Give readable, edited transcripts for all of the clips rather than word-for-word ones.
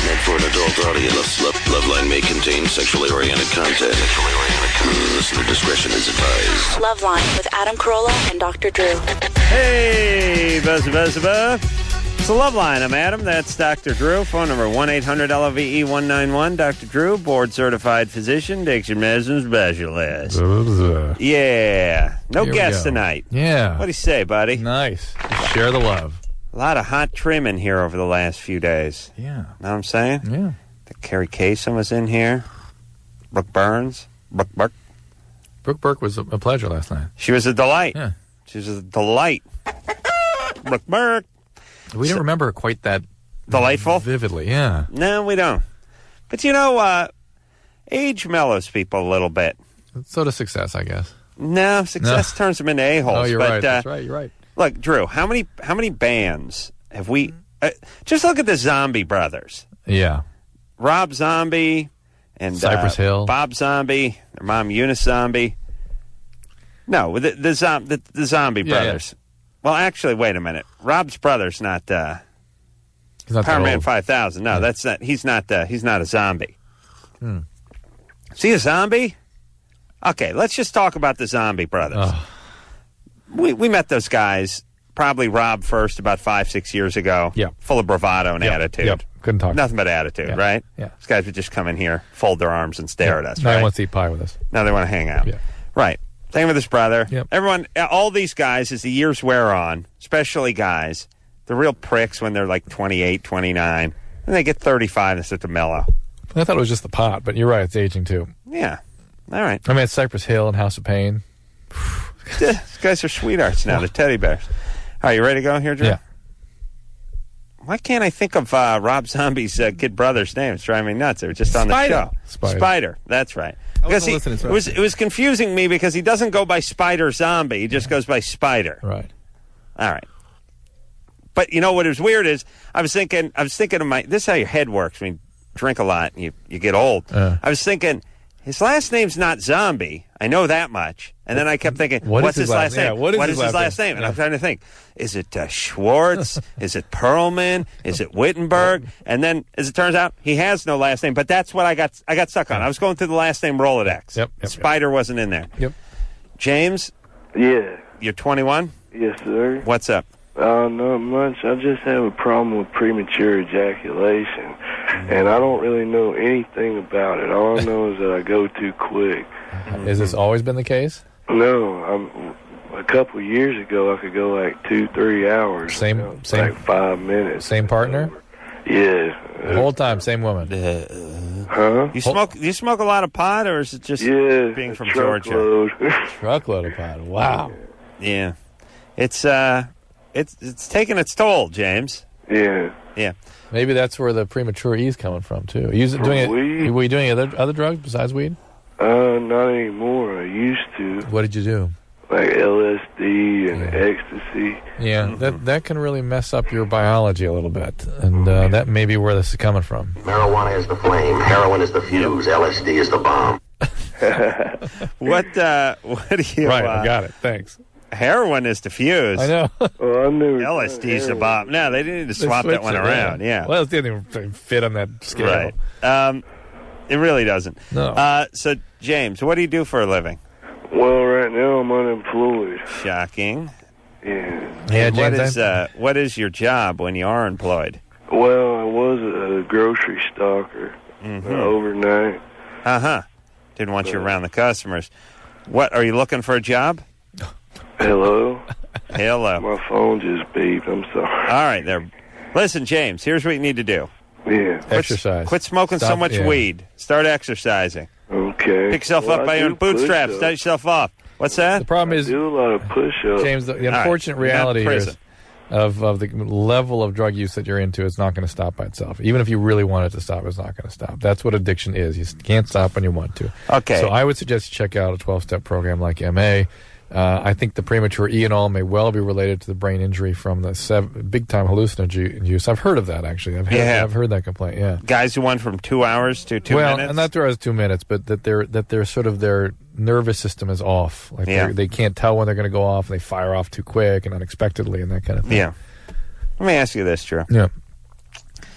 Meant for an adult audience. Loveline may contain sexually oriented content. Listener discretion is advised. Loveline with Adam Carolla and Dr. Drew. Hey, buzz. It's the Loveline. I'm Adam. That's Dr. Drew. Phone number 1-800-LOVE-191. Dr. Drew, board-certified physician, diction medicine specialist. Yeah. No guests tonight. Yeah. What do you say, buddy? Nice. Share the love. A lot of hot trim in here over the last few days. Yeah. Know what I'm saying? Yeah. Carrie Kasem was in here. Brooke Burns. Brooke Brooke was a pleasure last night. She was a delight. Yeah. She was a delight. Brooke. We don't remember her quite that delightful? Vividly, yeah. No, we don't. But, age mellows people a little bit. So does success, I guess. No, success turns them into a-holes. Oh, you're but, right. That's right. You're right. Look, Drew, how many bands have we... just look at the Zombie Brothers. Yeah. Rob Zombie and Cypress Hill. Bob Zombie, their mom Eunice Zombie. No, the Zombie Brothers. Yeah. Well, actually, wait a minute. Rob's brother's not he's not Power Man old. 5000. No, that's not. He's not a zombie. Is he a zombie? Okay, let's just talk about the Zombie Brothers. Oh. We met those guys, probably Rob first, about 5-6 years ago. Yeah. Full of bravado and attitude. Yep. Couldn't talk. Nothing but attitude, right? Yeah. These guys would just come in here, fold their arms, and stare at us, Now right? he wants to eat pie with us. Now they want to hang out. Yeah. Right. Same with his brother. Yep. Everyone, all these guys, as the years wear on, especially guys, they're real pricks when they're like 28, 29. And they get 35 and start to mellow. I thought it was just the pot, but you're right. It's aging, too. Yeah. All right. I mean, it's Cypress Hill and House of Pain. These guys are sweethearts now. They're teddy bears. All right, you ready to go here, Drew? Yeah. Why can't I think of Rob Zombie's kid brother's name? It's driving me nuts. They were just on the show. Spider. That's right. I wasn't listening to it was confusing me because he doesn't go by Spider Zombie. He just goes by Spider. Right. All right. But you know what is weird is I was thinking of this is how your head works when you drink a lot and you get old. I was thinking his last name's not Zombie. I know that much. And then I kept thinking, what's his last name? Yeah, what is his last name? And I'm trying to think, is it Schwartz? Is it Perlman? Is it Wittenberg? And then, as it turns out, he has no last name. But that's what I got stuck on. I was going through the last name Rolodex. Yep. Spider wasn't in there. Yep. James? Yeah. You're 21? Yes, sir. What's up? Not much. I just have a problem with premature ejaculation, and I don't really know anything about it. All I know is that I go too quick. Has this always been the case? No, a couple of years ago I could go like 2-3 hours. Same, like 5 minutes. Same partner? Yeah. The whole time, same woman. Huh? You smoke a lot of pot, or is it just being from truckload. Georgia? Truckload of pot. Wow. Yeah. It's taking its toll, James. Yeah. Yeah. Maybe that's where the premature E is coming from too. Were you doing other drugs besides weed? Not anymore. I used to. What did you do? Like LSD and ecstasy. Yeah, that can really mess up your biology a little bit, and that may be where this is coming from. Marijuana is the flame. Heroin is the fuse. LSD is the bomb. What do you... Right, I got it. Thanks. Heroin is the fuse. I know. Well, I knew LSD's the bomb. No, they need to swap that one around. Yeah. Well, it didn't even fit on that scale. Right. It really doesn't. No. So, James, what do you do for a living? Well, right now I'm unemployed. Shocking. Yeah. Yeah, James. What is your job when you are employed? Well, I was a grocery stalker overnight. Didn't want you around the customers. What, are you looking for a job? Hello? Hello. My phone just beeped. I'm sorry. All right, there. Listen, James, here's what you need to do. Yeah. Exercise. Quit smoking so much weed. Start exercising. Okay. Pick yourself up by your own bootstraps. Start yourself off. What's that? The problem is, I do a lot of push-ups. James, the unfortunate reality here is of the level of drug use that you're into, it's not going to stop by itself. Even if you really want it to stop, it's not going to stop. That's what addiction is. You can't stop when you want to. Okay. So I would suggest you check out a 12-step program like MA. I think the premature E and all may well be related to the brain injury from the big-time hallucinogen use. I've heard of that, actually. I've heard that complaint, yeah. Guys who went from 2 hours to 2 minutes? Well, and not 2 hours, 2 minutes, but that their sort of their nervous system is off. Like they can't tell when they're going to go off, and they fire off too quick and unexpectedly and that kind of thing. Yeah. Let me ask you this, Drew. Yeah.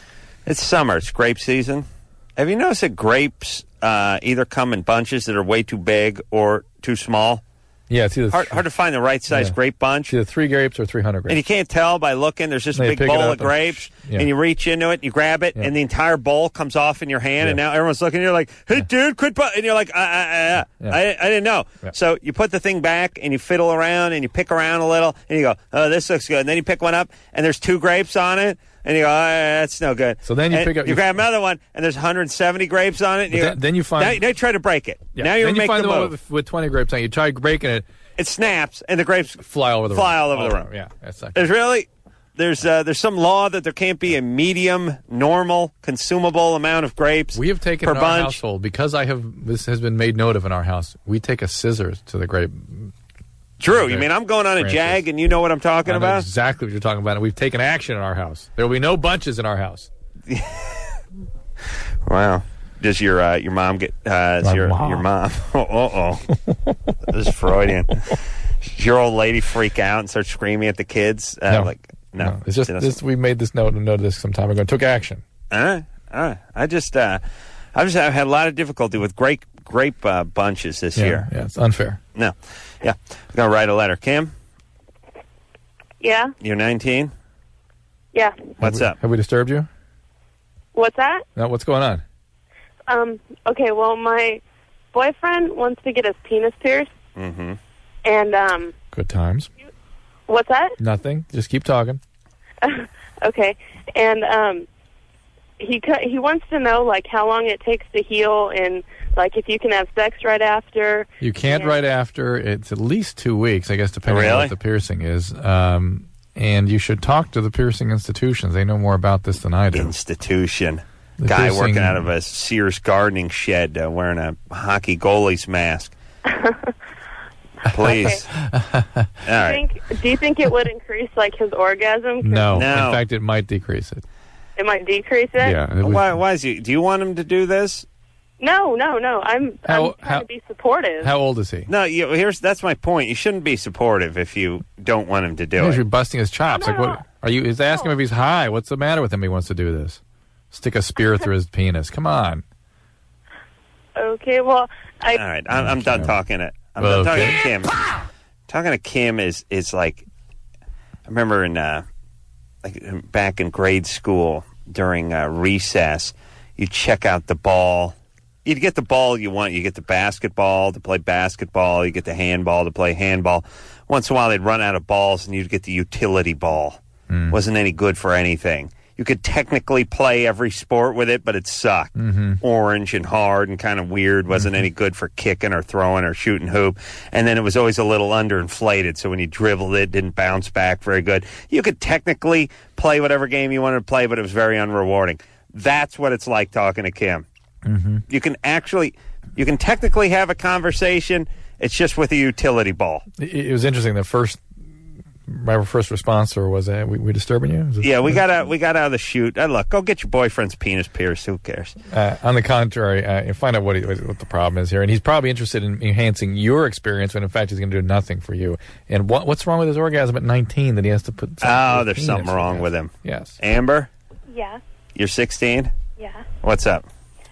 It's summer. It's grape season. Have you noticed that grapes either come in bunches that are way too big or too small? Yeah, it's either hard to find the right size grape bunch. It's either 3 grapes or 300 grapes. And you can't tell by looking. There's just a big bowl of grapes, and you reach into it, you grab it, and the entire bowl comes off in your hand, and now everyone's looking, and you're like, hey, dude, quit. And you're like, I didn't know. Yeah. So you put the thing back, and you fiddle around, and you pick around a little, and you go, oh, this looks good. And then you pick one up, and there's 2 grapes on it. And you go, that's no good. So then you grab another one, and there's 170 grapes on it. And then you find... Now you try to break it. Yeah. Now you're making the move. With 20 grapes on it. You try breaking it. It snaps, and the grapes fly all over the room. Yeah, that's not good. There's some law that there can't be a medium, normal, consumable amount of grapes. We have taken in our household, because this has been made note of in our house, we take a scissors to the grape. Drew, you mean I'm going on a jag and you know what I'm talking about? I know exactly what you're talking about, and we've taken action in our house. There will be no bunches in our house. Wow. Does your mom get... your mom... This is Freudian. Does your old lady freak out and start screaming at the kids? No. It's just we made this note of this some time ago and took action. All right. I've had a lot of difficulty with grape bunches this year. Yeah, it's unfair. No. Yeah. I'm going to write a letter. Kim? Yeah? You're 19? Yeah. What's up? Have we disturbed you? What's that? No, what's going on? Okay, well, my boyfriend wants to get his penis pierced. Mm-hmm. And, Good times. What's that? Nothing. Just keep talking. Okay. And, he wants to know, like, how long it takes to heal and, like, if you can have sex right after. You can't right after. It's at least 2 weeks, I guess, depending on what the piercing is. And you should talk to the piercing institutions. They know more about this than I do. Institution. Guy working out of a Sears gardening shed wearing a hockey goalie's mask. Please. All right. Do you think it would increase, like, his orgasm? No. In fact, it might decrease it. It might decrease it? Yeah. Why is he? Do you want him to do this? No. I'm trying to be supportive. How old is he? No, that's my point. You shouldn't be supportive if you don't want him to do it. You're busting his chops. No. Like, what are you? Is asking him if he's high? What's the matter with him? He wants to do this. Stick a spear through his penis. Come on. Okay, well, all right, I'm done talking to. I'm done talking to Kim. Talking to Kim is like, I remember in back in grade school during recess, you check out the ball. You'd get the ball you want. You get the basketball to play basketball. You get the handball to play handball. Once in a while, they'd run out of balls, and you'd get the utility ball. Wasn't any good for anything. You could technically play every sport with it, but it sucked. Orange and hard and kind of weird. Wasn't any good for kicking or throwing or shooting hoop. And then it was always a little underinflated, so when you dribbled it didn't bounce back very good. You could technically play whatever game you wanted to play, but it was very unrewarding. That's what it's like talking to Kim. You can technically have a conversation. It's just with a utility ball. It was interesting. My first response to her was, we disturbing you? Yeah, we got out of the shoot. Look, go get your boyfriend's penis pierced. Who cares? On the contrary, find out what the problem is here. And he's probably interested in enhancing your experience when, in fact, he's going to do nothing for you. And what's wrong with his orgasm at 19 that he has to put... there's something wrong with him. Yes. Amber? Yeah. You're 16? Yeah. What's up?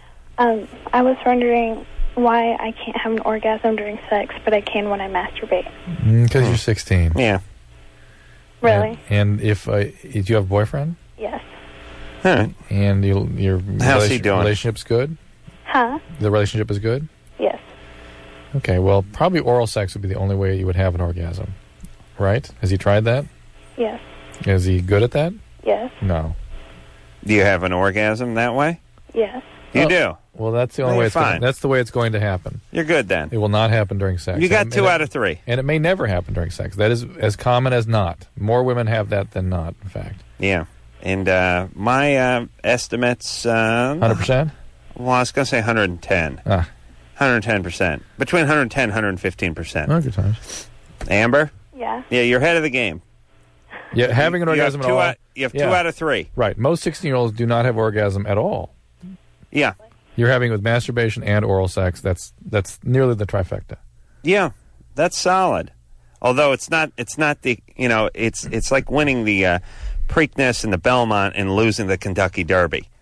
I was wondering why I can't have an orgasm during sex, but I can when I masturbate. Because you're 16. Yeah. Really? And if do you have a boyfriend? Yes. All right. And your how's he doing? Relationship's good? Huh? The relationship is good? Yes. Okay, well, probably oral sex would be the only way you would have an orgasm. Right? Has he tried that? Yes. Is he good at that? Yes. No. Do you have an orgasm that way? Yes. You do? Well, that's the only way that's the way it's going to happen. You're good then. It will not happen during sex. You got 2 out of 3. And it may never happen during sex. That is as common as not. More women have that than not, in fact. Yeah. And my estimates... 100%? Well, I was going to say 110. 110%. Between 110 and 115%. Oh, good times. Amber? Yeah. Yeah, you're ahead of the game. Yeah, having an orgasm at all... You have 2 out of 3. Right. Most 16-year-olds do not have orgasm at all. Yeah. You're having it with masturbation and oral sex. That's nearly the trifecta. Yeah, that's solid. Although it's not the, it's like winning the Preakness and the Belmont and losing the Kentucky Derby.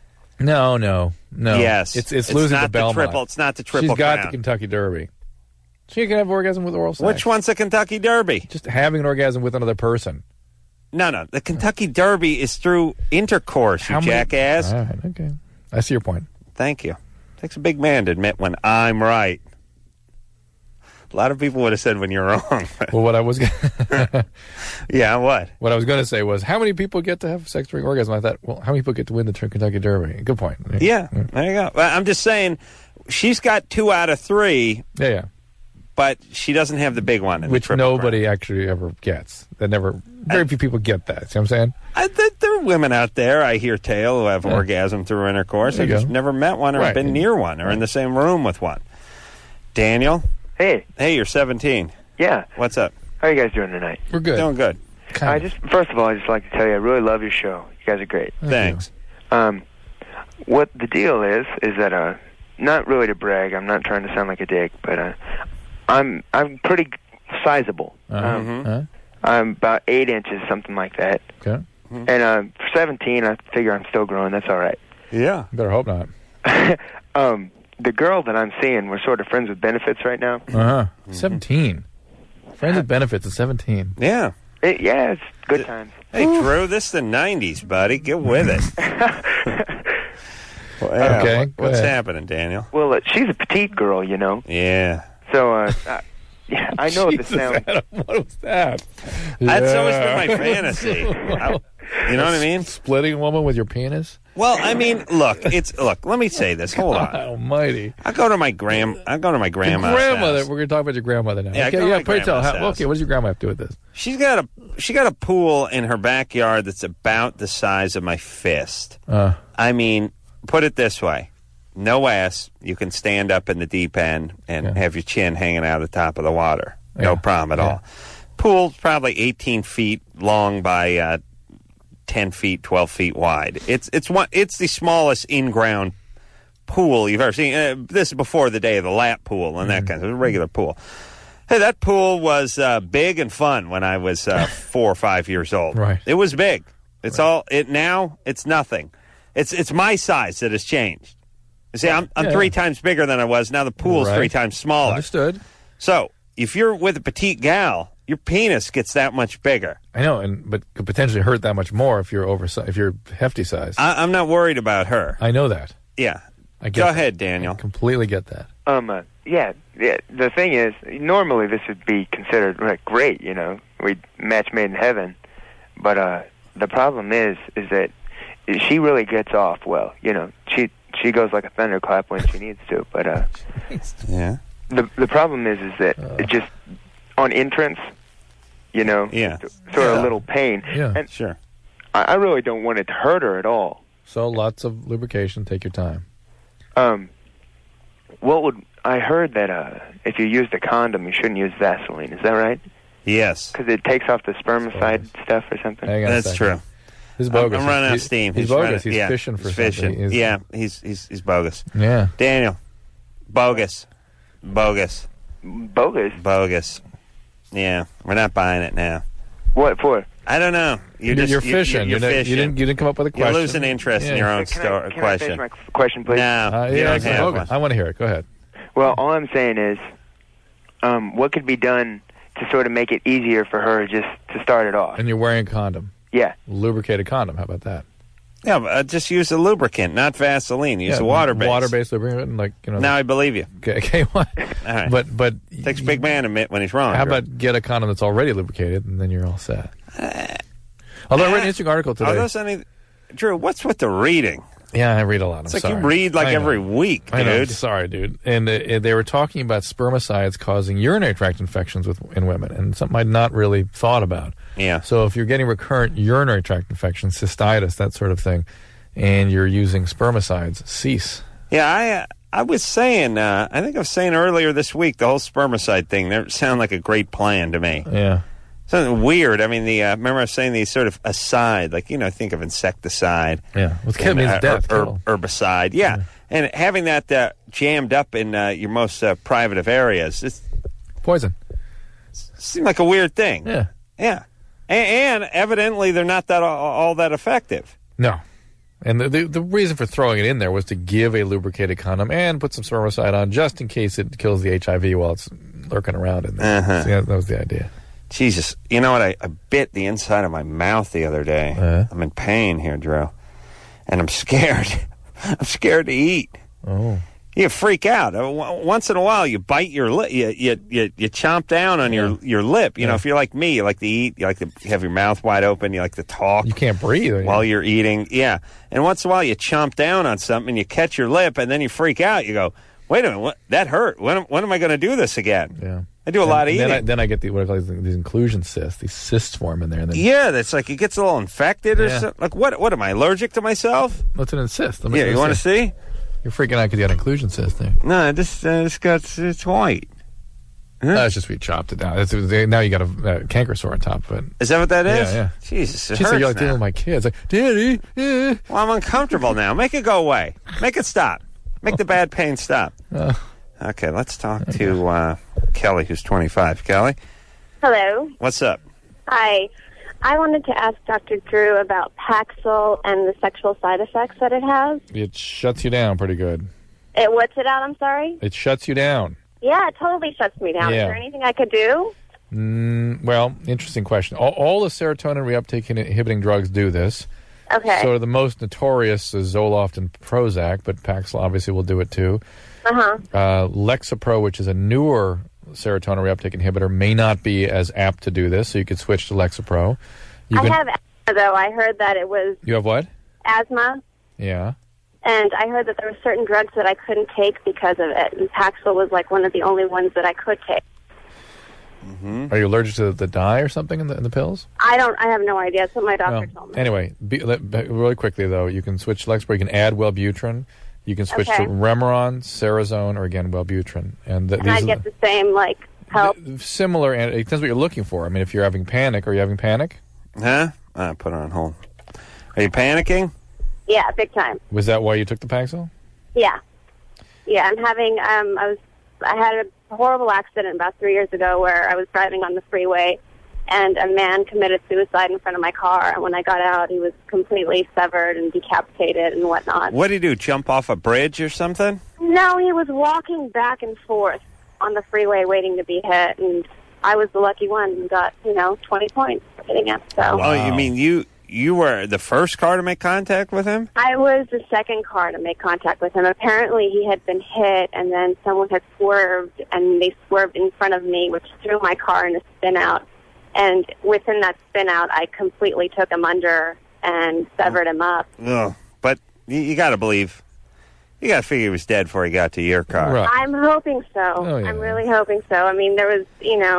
No. Yes. It's losing not to Belmont. triple. It's not the triple She's got crown. the Kentucky Derby. She can have orgasm with oral sex. Which one's the Kentucky Derby? Just having an orgasm with another person. No. The Kentucky Derby is through intercourse, you jackass. All right, okay. I see your point. Thank you. Takes a big man to admit when I'm right. A lot of people would have said when you're wrong. Well, what I was Yeah, what? What I was going to say was, how many people get to have sex during orgasm? I thought, well, how many people get to win the Kentucky Derby? Good point. Yeah, there you go. Well, I'm just saying, she's got 2 out of 3, Yeah. but she doesn't have the big one. Which nobody actually ever gets. Very few people get that. See what I'm saying? There are women out there, I hear tale, who have orgasm through intercourse. I've just never met one or been near one or in the same room with one. Daniel? Hey. Hey, you're 17. Yeah. What's up? How are you guys doing tonight? We're good. Doing good. First of all, I just like to tell you, I really love your show. You guys are great. Thanks. What the deal is that, not really to brag, I'm not trying to sound like a dick, but, I'm pretty sizable. I'm about 8 inches, something like that. Okay. And, for 17, I figure I'm still growing. That's all right. Yeah. Better hope not. The girl that I'm seeing, we're sort of friends with benefits right now. 17. Friends with benefits at 17. Yeah. It's good times. Hey, Drew, this is the 90s, buddy. Get with it. Well, yeah, Okay. What's happening, Daniel? Well, she's a petite girl, you know. Yeah. So, yeah, I know this sounds... Adam, what was that? That's always been my fantasy. You know what I mean? Splitting a woman with your penis? Well, I mean, look. Let me say this. Hold on. Almighty. I go to my grandma's grandmother. house. We're going to talk about your grandmother now. Yeah, okay, go to my pray tell. grandma's house. Okay, what does your grandma have to do with this? She got a pool in her backyard that's about the size of my fist. I mean, put it this way. No ass. You can stand up in the deep end and have your chin hanging out of the top of the water. No problem at all. Pool's probably 18 feet long by 10 feet, 12 feet wide. It's the smallest in-ground pool you've ever seen. This is before the day of the lap pool and that kind of regular pool. Hey, that pool was big and fun when I was 4 or 5 years old. Right. It was big. Now it's nothing. It's my size that has changed. You see, I'm 3 times bigger than I was. Now the pool's 3 times smaller. Understood. So if you're with a petite gal, your penis gets that much bigger. I know, but could potentially hurt that much more if you're if you're hefty size. I'm not worried about her. I know that. Yeah. Go ahead, Daniel. I completely get that. Yeah. The thing is, normally this would be considered like great, you know, we match made in heaven. But the problem is that she really gets off well. You know, she goes like a thunderclap when she needs to. But yeah. The problem is that it just on entrance, you know, sort of a little pain. Yeah, and sure. I really don't want it to hurt her at all. So lots of lubrication. Take your time. I heard that if you used a condom, you shouldn't use Vaseline. Is that right? Yes. Because it takes off the spermicide stuff or something. That's true. He's bogus. I'm running out of steam. He's bogus. He's fishing for something. He's bogus. Yeah. Daniel, bogus. Bogus? Yeah, we're not buying it now. What for? I don't know. You're fishing. You're fishing. You didn't come up with a question. You're losing interest in your own question. Can I finish my question, please? No, you don't have one. I want to hear it. Go ahead. Well, all I'm saying is, what could be done to sort of make it easier for her just to start it off? And you're wearing a condom. Yeah. Lubricated condom. How about that? Yeah, but just use a lubricant, not Vaseline. Use a water-based. Water-based lubricant, like Now I believe you. Okay. What? All right. But takes a big man to admit when he's wrong. How about get a condom that's already lubricated, and then you're all set. Although I read an interesting article today. Are those Drew, what's with the reading? Yeah, I read a lot. It's like you read every week, dude. I know. Sorry, dude. And they were talking about spermicides causing urinary tract infections in women, and something I'd not really thought about. Yeah. So if you're getting recurrent urinary tract infections, cystitis, that sort of thing, and you're using spermicides, cease. Yeah, I was saying, I think I was saying earlier this week, the whole spermicide thing, that sounded like a great plan to me. Yeah. Something weird. I mean, remember I was saying these sort of aside, like, think of insecticide. Yeah. Well, it means death. Herbicide. Yeah. And having that jammed up in your most private of areas. It's poison. Seems like a weird thing. Yeah. Yeah. And evidently they're not all that effective. No. And the reason for throwing it in there was to give a lubricated condom and put some spermicide on just in case it kills the HIV while it's lurking around in there. So, yeah, that was the idea. Jesus. You know what? I bit the inside of my mouth the other day. I'm in pain here, Drew. And I'm scared. I'm scared to eat. Oh. You freak out. Once in a while, you bite your lip. You chomp down on your lip. You know, if you're like me, you like to eat. You like to have your mouth wide open. You like to talk. You can't breathe while you're eating. Yeah. And once in a while, you chomp down on something, and you catch your lip, and then you freak out. You go, wait a minute, that hurt. When am I going to do this again? Yeah. I do a lot of eating. Then I get what I call these inclusion cysts. These cysts form in there. And then that's like it gets a little infected or something. Like, what am I, allergic to myself? What's an cyst? Yeah, you want to see? You're freaking out because you had inclusion cyst there. No, it's white. Huh? That's just we chopped it down. Now you got a canker sore on top of it. Is that what that is? Yeah. Jesus, it She's hurts like dealing with my kids. Like, Daddy. Well, I'm uncomfortable now. Make it go away. Make it stop. Make the bad pain stop. Okay, let's talk to Kelly, who's 25. Kelly? Hello. What's up? Hi. I wanted to ask Dr. Drew about Paxil and the sexual side effects that it has. It shuts you down pretty good. What's it out? I'm sorry? It shuts you down. Yeah, it totally shuts me down. Yeah. Is there anything I could do? Well, interesting question. All the serotonin reuptake inhibiting drugs do this. Okay. So the most notorious is Zoloft and Prozac, but Paxil obviously will do it too. Lexapro, which is a newer serotonin reuptake inhibitor, may not be as apt to do this, so you could switch to Lexapro. I have asthma, though. I heard that it was... You have what? Asthma. Yeah. And I heard that there were certain drugs that I couldn't take because of it, and Paxil was like one of the only ones that I could take. Mm-hmm. Are you allergic to the dye or something in the pills? I have no idea. That's what my doctor told me. Anyway, really quickly, though, you can switch to Lexapro. You can add Wellbutrin. You can switch to Remeron, Cerazone, or again, Wellbutrin. And I get the same, help? Similar, and it depends what you're looking for. I mean, if you're having panic, are you having panic? Huh? Put it on hold. Are you panicking? Yeah, big time. Was that why you took the Paxil? Yeah. Yeah, I'm having, I had a horrible accident about 3 years ago where I was driving on the freeway and a man committed suicide in front of my car. And when I got out, he was completely severed and decapitated and whatnot. What did he do, jump off a bridge or something? No, he was walking back and forth on the freeway waiting to be hit. And I was the lucky one and got, 20 points for hitting him. So. Oh, you mean you were the first car to make contact with him? I was the second car to make contact with him. Apparently he had been hit, and then someone had swerved, and they swerved in front of me, which threw my car in a spin-out. And within that spin-out, I completely took him under and severed him up. Oh, but you got to believe. You got to figure he was dead before he got to your car. Right. I'm hoping so. Oh, yeah. I'm really hoping so. I mean, there was,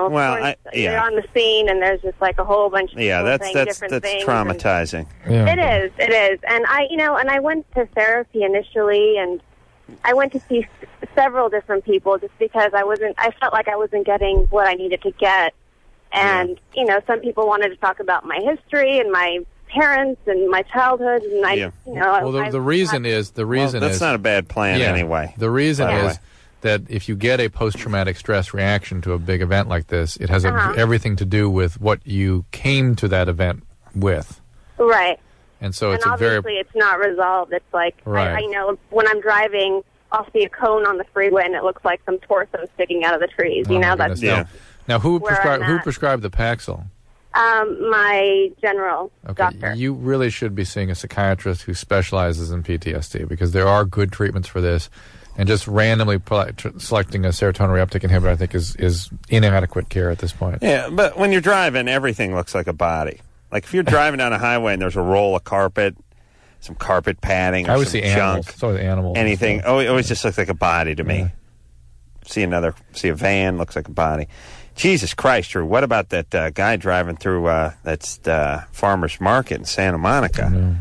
you're on the scene, and there's just like a whole bunch of people saying different things. That's traumatizing. It is. And I went to therapy initially, and I went to see several different people just because I felt like I wasn't getting what I needed to get. And, some people wanted to talk about my history and my parents and my childhood, and Well, the reason is that's not a bad plan anyway. The reason is that if you get a post-traumatic stress reaction to a big event like this, it has everything to do with what you came to that event with. Right. And so it's obviously it's not resolved. It's like I know when I'm driving, I'll see a cone on the freeway and it looks like some torso sticking out of the trees. That's Now, who prescribed the Paxil? My general doctor. You really should be seeing a psychiatrist who specializes in PTSD because there are good treatments for this, and just randomly selecting a serotonin reuptake inhibitor, I think, is inadequate care at this point. Yeah, but when you're driving, everything looks like a body. Like if you're driving down a highway and there's a roll of carpet, some carpet padding, or I always some see animals. junk, it's always animals. Anything. It always just looks like a body to me. See a van, looks like a body. Jesus Christ, Drew, what about that guy driving through that's farmer's market in Santa Monica?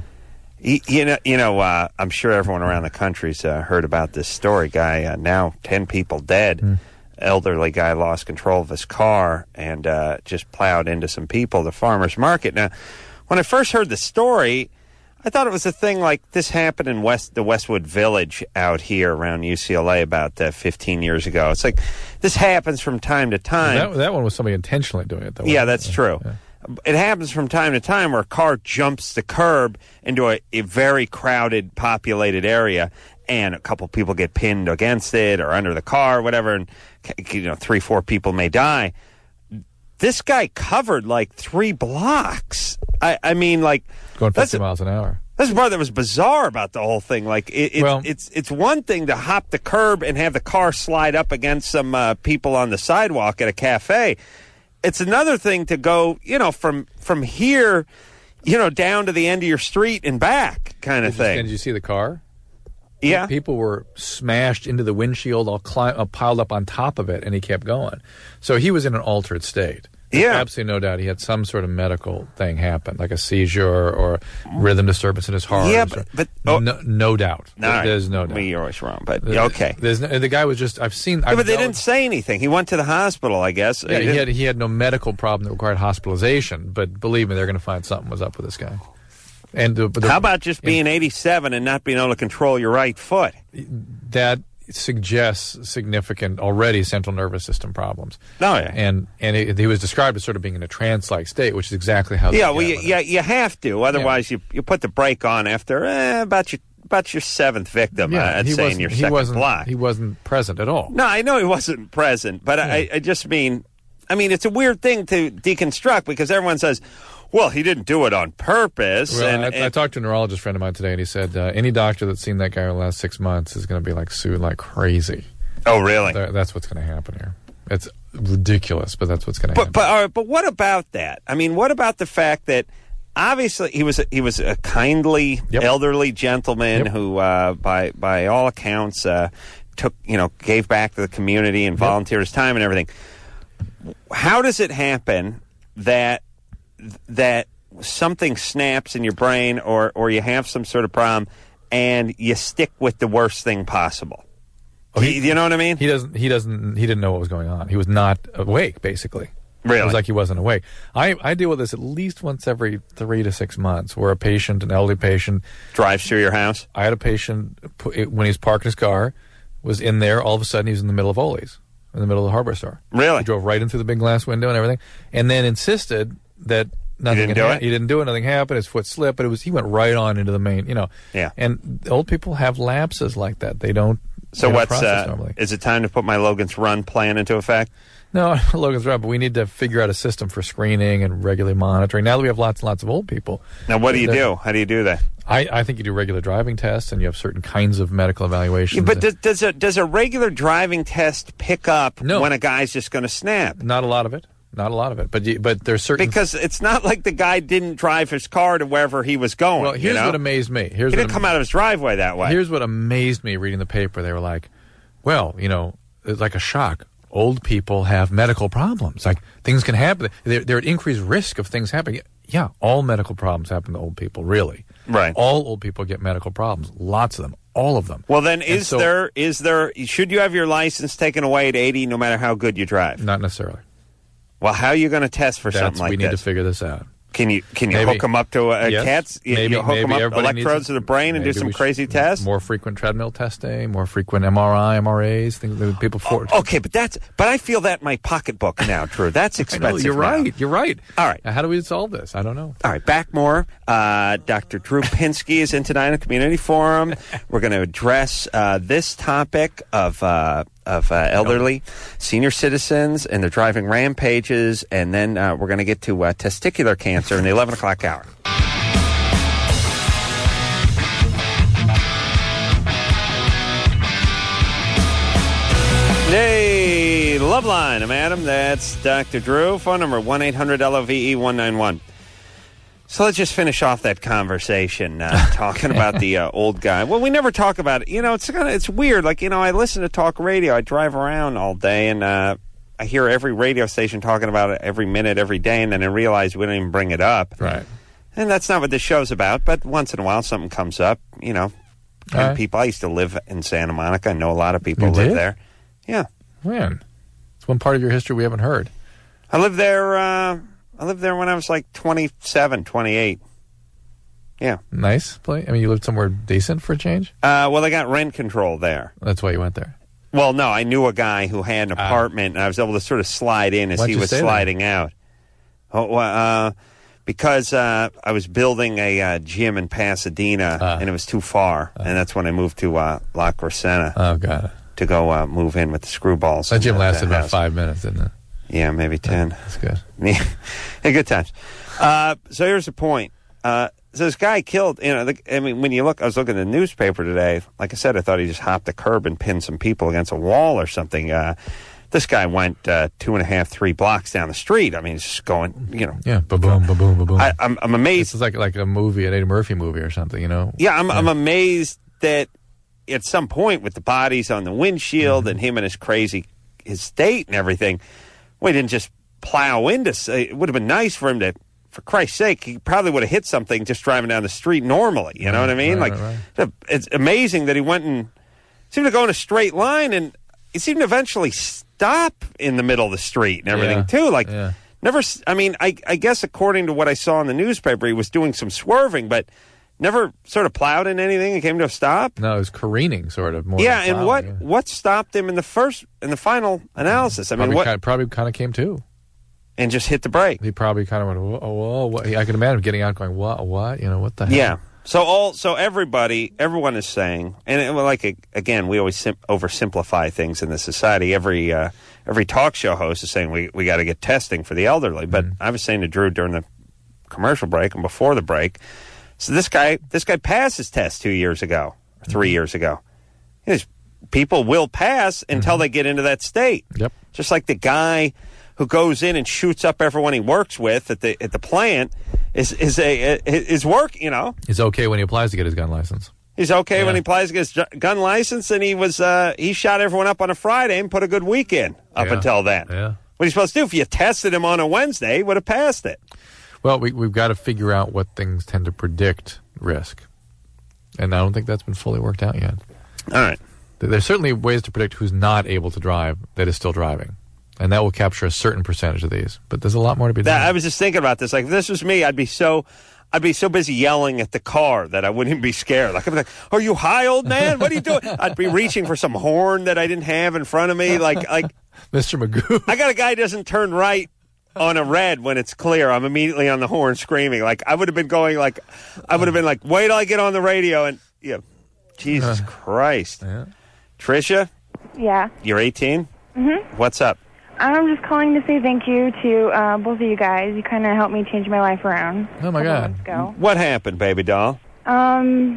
I'm sure everyone around the country's heard about this story. Guy, now 10 people dead. Elderly guy lost control of his car and just plowed into some people at the farmer's market. Now, when I first heard the story, I thought it was a thing like this happened in the Westwood Village out here around UCLA about 15 years ago. It's like this happens from time to time. That one was somebody intentionally doing it, though. Yeah, that's true. it happens from time to time where a car jumps the curb into a very crowded, populated area, and a couple people get pinned against it or under the car or whatever, and 3-4 people may die. This guy covered like 3 blocks. I mean, like going 50 miles an hour. That's the part that was bizarre about the whole thing. Like, it's one thing to hop the curb and have the car slide up against some people on the sidewalk at a cafe. It's another thing to go, from here, down to the end of your street and back, kind of thing. Did you see the car? Yeah. People were smashed into the windshield, all piled up on top of it, and he kept going. So he was in an altered state. There's absolutely no doubt he had some sort of medical thing happen, like a seizure or rhythm disturbance in his heart. Yeah, but no doubt. No, there's no doubt. You're always wrong, but okay. The guy was just, I've seen. But they didn't say anything. He went to the hospital, I guess. Yeah, he had no medical problem that required hospitalization, but believe me, they're going to find something was up with this guy. And how about just being 87 and not being able to control your right foot? That suggests significant already central nervous system problems. Oh, yeah. And he was described as sort of being in a trance-like state, which is exactly how. You have to. Otherwise, you put the brake on after about your 7th victim. I'd say in your second block. He wasn't present at all. No, I know he wasn't present, but I just mean, it's a weird thing to deconstruct because everyone says, well, he didn't do it on purpose. Well, I talked to a neurologist friend of mine today, and he said any doctor that's seen that guy in the last 6 months is going to be sued like crazy. Oh, really? That's what's going to happen here. It's ridiculous, but that's what's going to happen. But all right, but what about that? What about the fact that obviously he was a kindly, elderly gentleman who, by all accounts, gave back to the community and volunteered his time and everything. How does it happen that something snaps in your brain or you have some sort of problem and you stick with the worst thing possible? You know what I mean? He didn't know what was going on. He was not awake, basically. Really? It was like he wasn't awake. I deal with this at least once every 3 to 6 months where an elderly patient drives through your house. I had a patient when he was parking his car, was in there, all of a sudden he was in the middle of Ole's, in the middle of the hardware store. Really? He drove right in through the big glass window and everything, and then insisted that nothing he didn't do it. Nothing happened. His foot slipped, but he went right on into the main. Yeah. And old people have lapses like that. They don't. So process normally. Is it time to put my Logan's Run plan into effect? No, Logan's Run, but we need to figure out a system for screening and regularly monitoring. Now that we have lots and lots of old people. Now, what do you do? How do you do that? I think you do regular driving tests, and you have certain kinds of medical evaluations. Yeah, but does a regular driving test pick up when a guy's just going to snap? Not a lot of it. But there's certain... Because it's not like the guy didn't drive his car to wherever he was going. Well, here's what amazed me. He didn't come out of his driveway that way. Here's what amazed me reading the paper. They were like, well, it's like a shock. Old people have medical problems. Like, things can happen. They're at increased risk of things happening. Yeah, all medical problems happen to old people, really. Right. All old people get medical problems. Lots of them. All of them. Well, then, should you have your license taken away at 80 no matter how good you drive? Not necessarily. Well, how are you going to test for something like this? We need to figure this out. Can you hook them up to a cat's? Maybe hook them up electrodes to the brain and do some crazy tests? More frequent treadmill testing, more frequent MRI, MRAs, things that people okay, but I feel that in my pocketbook now, Drew. That's expensive. You're right. You're right. All right. Now, how do we solve this? I don't know. All right, back more. Dr. Drew Pinsky is in tonight at Community Forum. We're going to address this topic of elderly senior citizens and their driving rampages, and then we're going to get to testicular cancer in the 11 o'clock hour. Hey, Loveline, I'm Adam. That's Dr. Drew. Phone number 1-800-LOVE-191. So let's just finish off that conversation talking about the old guy. Well, we never talk about it. It's weird. Like, I listen to talk radio. I drive around all day, and I hear every radio station talking about it every minute, every day, and then I realize we don't even bring it up. Right. And that's not what this show's about, but once in a while something comes up, And people, I used to live in Santa Monica. I know a lot of people live there. Yeah. When? It's one part of your history we haven't heard. I lived there when I was like 27, 28. Yeah. Nice place? You lived somewhere decent for a change? Well, they got rent control there. That's why you went there? Well, no, I knew a guy who had an apartment, and I was able to sort of slide in as he was sliding out. Because I was building a gym in Pasadena, and it was too far, and that's when I moved to La Crescenta. Oh, got it. To go move in with the screwballs. That gym lasted about 5 minutes, didn't it? Yeah, maybe 10. That's good. Yeah, good times. So here's the point. So this guy killed, when you look, I was looking at the newspaper today. Like I said, I thought he just hopped the curb and pinned some people against a wall or something. This guy went 2.5, 3 blocks down the street. I mean, he's just going, Yeah, ba-boom, ba-boom, ba-boom. I'm amazed. It's like a movie, an Eddie Murphy movie or something, Yeah, I'm amazed that at some point with the bodies on the windshield and him and his state and everything, we didn't just plow into. It would have been nice for him to, for Christ's sake, he probably would have hit something just driving down the street normally. You know what I mean? Right. It's amazing that he went and seemed to go in a straight line, and he seemed to eventually stop in the middle of the street and everything too. Never. I mean, I guess according to what I saw in the newspaper, he was doing some swerving, but never sort of plowed in anything and came to a stop. No, it was careening, sort of. More yeah, than plowing, and what stopped him in the final analysis? I mean, probably kind of came to, and just hit the brake. He probably kind of went, whoa. I can imagine him getting out, going, what? What the hell? Yeah. So everyone is saying, and again, we always oversimplify things in this society. Every talk show host is saying we got to get testing for the elderly. But I was saying to Drew during the commercial break and before the break, so this guy passed his test 2 years ago, 3 years ago. People will pass until they get into that state. Yep. Just like the guy who goes in and shoots up everyone he works with at the plant is work. He's okay when he applies to get his gun license. He's okay when he applies to get his gun license, and he shot everyone up on a Friday and put a good week in up until then. Yeah. What are you supposed to do? If you tested him on a Wednesday, he would have passed it. Well, we've got to figure out what things tend to predict risk, and I don't think that's been fully worked out yet. All right. There's certainly ways to predict who's not able to drive that is still driving, and that will capture a certain percentage of these. But there's a lot more to be done. I was just thinking about this. Like, if this was me, I'd be so busy yelling at the car that I wouldn't even be scared. Like, I'd be like, "Are you high, old man? What are you doing?" I'd be reaching for some horn that I didn't have in front of me. Like Mr. Magoo. I got a guy who doesn't turn right on a red when it's clear. I'm immediately on the horn screaming. Like, I would have been going like, wait till I get on the radio and Jesus Christ. Yeah. Tricia? Yeah. You're 18? Mm-hmm. What's up? I'm just calling to say thank you to both of you guys. You kind of helped me change my life around. Oh, my God. Months ago. What happened, baby doll? Oh,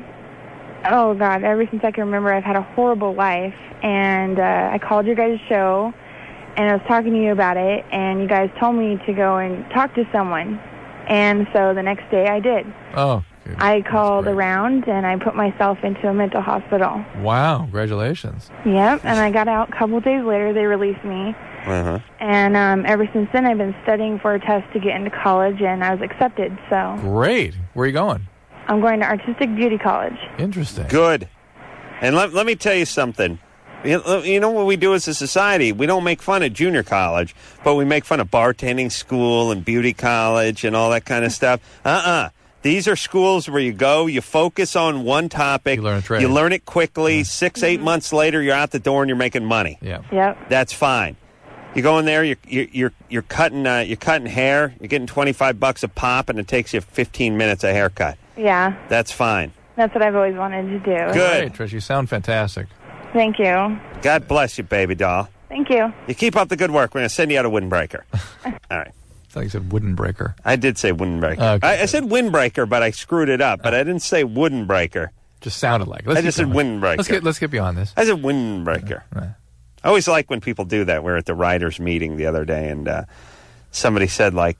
God. Ever since I can remember, I've had a horrible life. And I called your guys' show, and I was talking to you about it, and you guys told me to go and talk to someone. And so the next day I did. Oh, good. I called around, and I put myself into a mental hospital. Wow. Congratulations. Yep, and I got out a couple days later. They released me. Uh-huh. And ever since then, I've been studying for a test to get into college, and I was accepted. So Great. Where are you going? I'm going to Artistic Beauty College. Interesting. Good. And let me tell you something. You know what we do as a society? We don't make fun of junior college, but we make fun of bartending school and beauty college and all that kind of stuff. These are schools where you go, you focus on one topic, You learn a trade. you learn it quickly. 6-8 months later, you're out the door and you're making money. Yeah. Yep. That's fine. You go in there, you're cutting hair, you're getting $25 a pop, and it takes you 15 minutes a haircut. Yeah, That's fine. that's what I've always wanted to do. Good. Great, Trish. You sound fantastic. Thank you. God bless you, baby doll. Thank you. You keep up the good work. We're going to send you out a windbreaker. All right. I thought you said wooden breaker. I did say windbreaker. Okay. I said windbreaker, but I screwed it up. But I didn't say wooden breaker. Just sounded like. I just said windbreaker. Let's get beyond this. I said windbreaker. Right. I always like when people do that. We were at the writers' meeting the other day, and somebody said, like,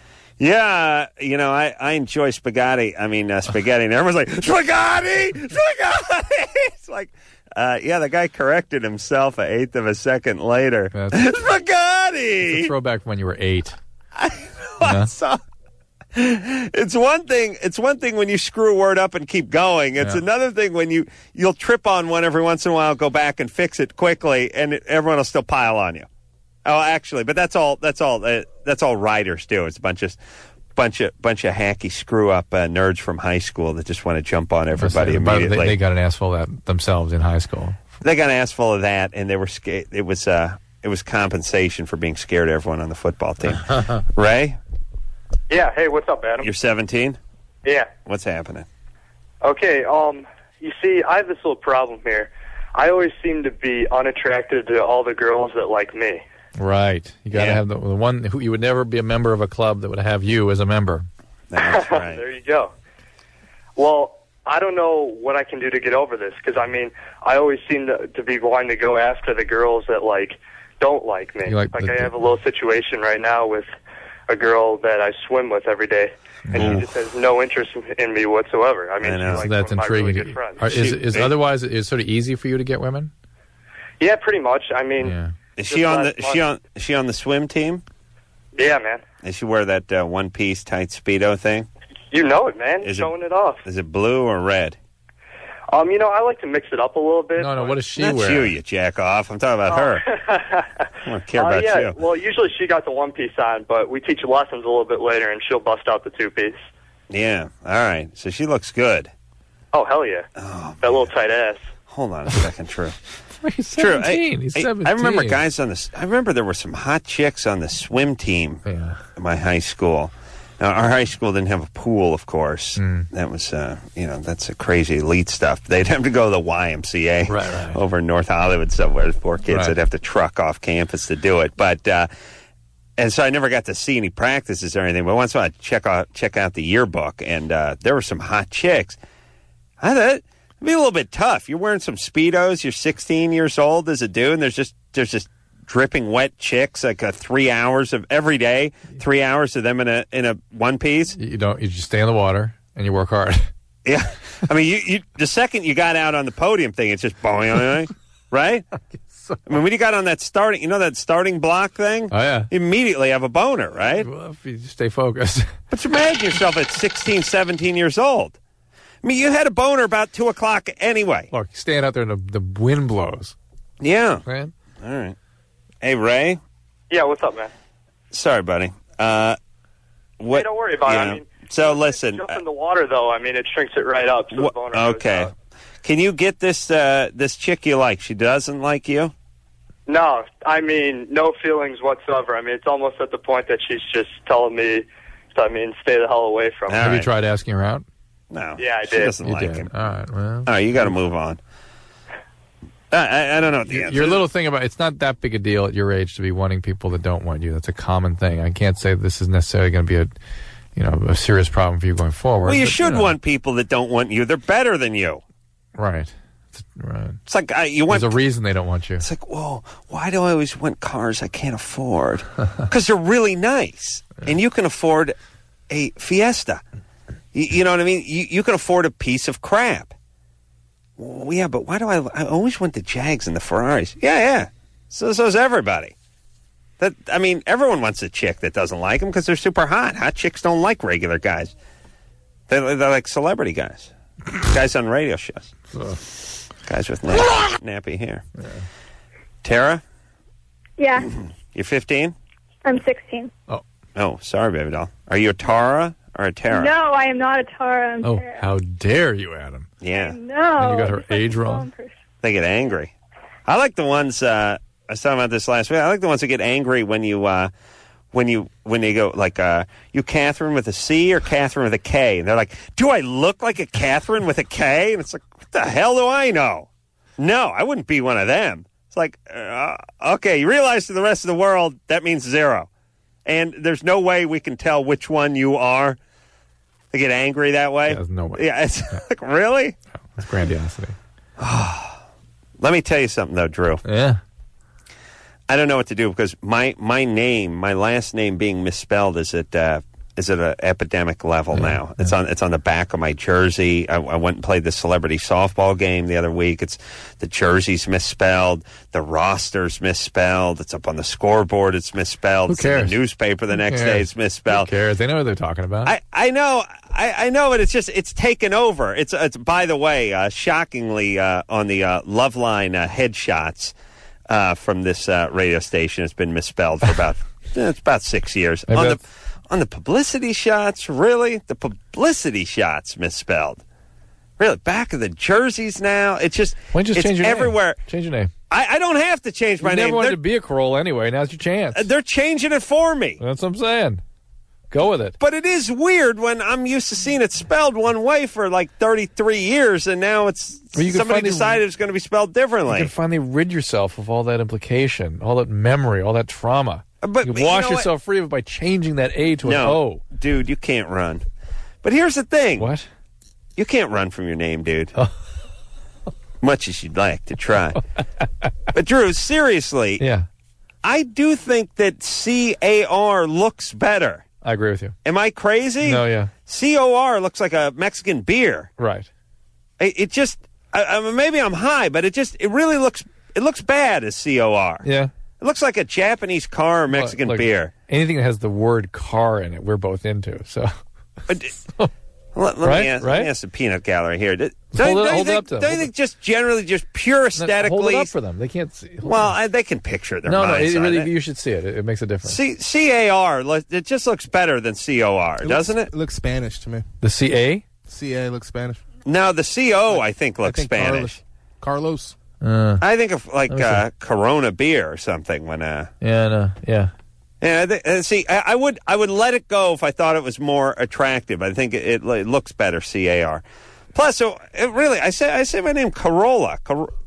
yeah, I enjoy spaghetti. Spaghetti. And everyone's like, spaghetti! Spaghetti! It's like, the guy corrected himself an eighth of a second later. Spaghetti! It's a throwback from when you were 8. It's one thing when you screw a word up and keep going. It's another thing when you'll trip on one every once in a while, go back and fix it quickly, and everyone will still pile on you. Oh, actually, but that's all writers do. It's a bunch of hacky screw up nerds from high school that just want to jump on everybody immediately. They got an ass full of that themselves in high school. They got an ass full of that, and they were scared. It was compensation for being scared of everyone on the football team. Ray? Yeah, hey, what's up, Adam? You're 17? Yeah. What's happening? Okay, you see, I have this little problem here. I always seem to be unattracted to all the girls that like me. Right. You got to have the one who you would never be a member of a club that would have you as a member. That's right. There you go. Well, I don't know what I can do to get over this, because, I mean, I always seem to be wanting to go after the girls that, like, don't like me. I have a little situation right now with a girl that I swim with every day, and she just has no interest in me whatsoever. I mean, she's like that's one of my really intriguing. good friends. Is otherwise it's sort of easy for you to get women? Yeah, pretty much. I mean, is she on the swim team? Yeah, man. Does she wear that one-piece tight Speedo thing? You know it, man. Showing it off. Is it blue or red? You know, I like to mix it up a little bit. No, what does she wear? wear? You jack off. I'm talking about her. I don't care about you. Well, usually she got the one-piece on, but we teach lessons a little bit later, and she'll bust out the two-piece. Yeah, all right. So she looks good. Oh, hell yeah. Oh, that little tight ass. Hold on a second, True. He's 17. He's 17. I remember guys on I remember there were some hot chicks on the swim team at my high school. Now, our high school didn't have a pool, of course. That was, that's a crazy elite stuff. They'd have to go to the YMCA over in North Hollywood somewhere. The poor kids would have to truck off campus to do it. But, and so I never got to see any practices or anything. But once in a while, I'd check out the yearbook, and there were some hot chicks. I thought it'd be a little bit tough. You're wearing some Speedos. You're 16 years old as a dude, and there's just dripping wet chicks, like 3 hours of every day, 3 hours of them in a one piece. You just stay in the water and you work hard. Yeah, I mean, you the second you got out on the podium thing, it's just boing, right? I mean, when you got on that starting block thing, you immediately have a boner, right? Well, if you stay focused. But you imagine yourself at 16, 17 years old. I mean, you had a boner about 2 o'clock anyway. Look, stand out there and the wind blows. Yeah. Man. All right. Hey, Ray? Yeah, what's up, man? Sorry, buddy. Hey, don't worry about it. I mean, so listen. Jump in the water, though. I mean, it shrinks it right up. So the boner goes out. Can you get this chick you like? She doesn't like you? No. I mean, no feelings whatsoever. I mean, it's almost at the point that she's just telling me, stay the hell away from her. Have you tried asking her out? No. Yeah, I did. She doesn't like him. All right, well. All right, you got to move on. I don't know what the answer is. Your little thing about it's not that big a deal at your age to be wanting people that don't want you. That's a common thing. I can't say this is necessarily going to be a serious problem for you going forward. Well, you should want people that don't want you. They're better than you. Right. It's like there's a reason they don't want you. It's like, whoa, why do I always want cars I can't afford? Because they're really nice, and you can afford a Fiesta. You know what I mean? You can afford a piece of crap. Well, yeah, but why do I always want the Jags and the Ferraris? Yeah. So's everybody. Everyone wants a chick that doesn't like them because they're super hot. Hot chicks don't like regular guys. They're like celebrity guys. Guys on radio shows. Guys with nappy hair. Yeah. Tara? Yeah. You're 15? I'm 16. Oh, sorry, baby doll. Are you a Tara or a Tara? No, I am not a Tara. I'm Tara. How dare you, Adam? Yeah. No. And you got her age wrong. They get angry. I like the ones, I was talking about this last week, I like the ones that get angry when you go, like, you Catherine with a C or Catherine with a K? And they're like, do I look like a Catherine with a K? And it's like, what the hell do I know? No, I wouldn't be one of them. It's like, okay, you realize to the rest of the world that means 0. And there's no way we can tell which one you are. They get angry that way? Yeah, there's no way. Yeah, it's like, really? No, it's grandiosity. Let me tell you something, though, Drew. Yeah. I don't know what to do because my last name being misspelled is at an epidemic level now. It's on the back of my jersey. I went and played the celebrity softball game the other week. It's the jersey's misspelled, the roster's misspelled. It's up on the scoreboard. It's misspelled. Who cares? It's in the newspaper the next day. It's misspelled. Who cares? They know what they're talking about. I know. I know, but it's taken over. It's by the way, shockingly on the Loveline headshots from this radio station, it's been misspelled for about 6 years. On the publicity shots, really? The publicity shots misspelled. Really? Back of the jerseys now? It's just, why don't you just change your everywhere. Change your name. I don't have to change my name. You never wanted to be a Corolla anyway. Now's your chance. They're changing it for me. That's what I'm saying. Go with it. But it is weird when I'm used to seeing it spelled one way for like 33 years, and now somebody decided it's going to be spelled differently. You can finally rid yourself of all that implication, all that memory, all that trauma. But you can wash yourself free of it by changing that A to an O. Dude, you can't run. But here's the thing. What? You can't run from your name, dude. Much as you'd like to try. But Drew, seriously, I do think that CAR looks better. I agree with you. Am I crazy? No, yeah. COR looks like a Mexican beer. Right. It just, maybe I'm high, but it really looks bad as COR. Yeah. It looks like a Japanese car or Mexican beer. Anything that has the word car in it, we're both into. So, let me ask the peanut gallery here. Don't you think just generally, just pure aesthetically? Hold it up for them. They can't see. Well, they can picture their minds. No, you should see it. It makes a difference. CAR, it just looks better than COR, doesn't it? It looks Spanish to me. The CA? CA looks Spanish. No, the CO, I think, looks Spanish. Carlos. I think of like Corona beer or something. Yeah. I would let it go if I thought it was more attractive. I think it looks better, CAR. Plus, I say my name Corolla.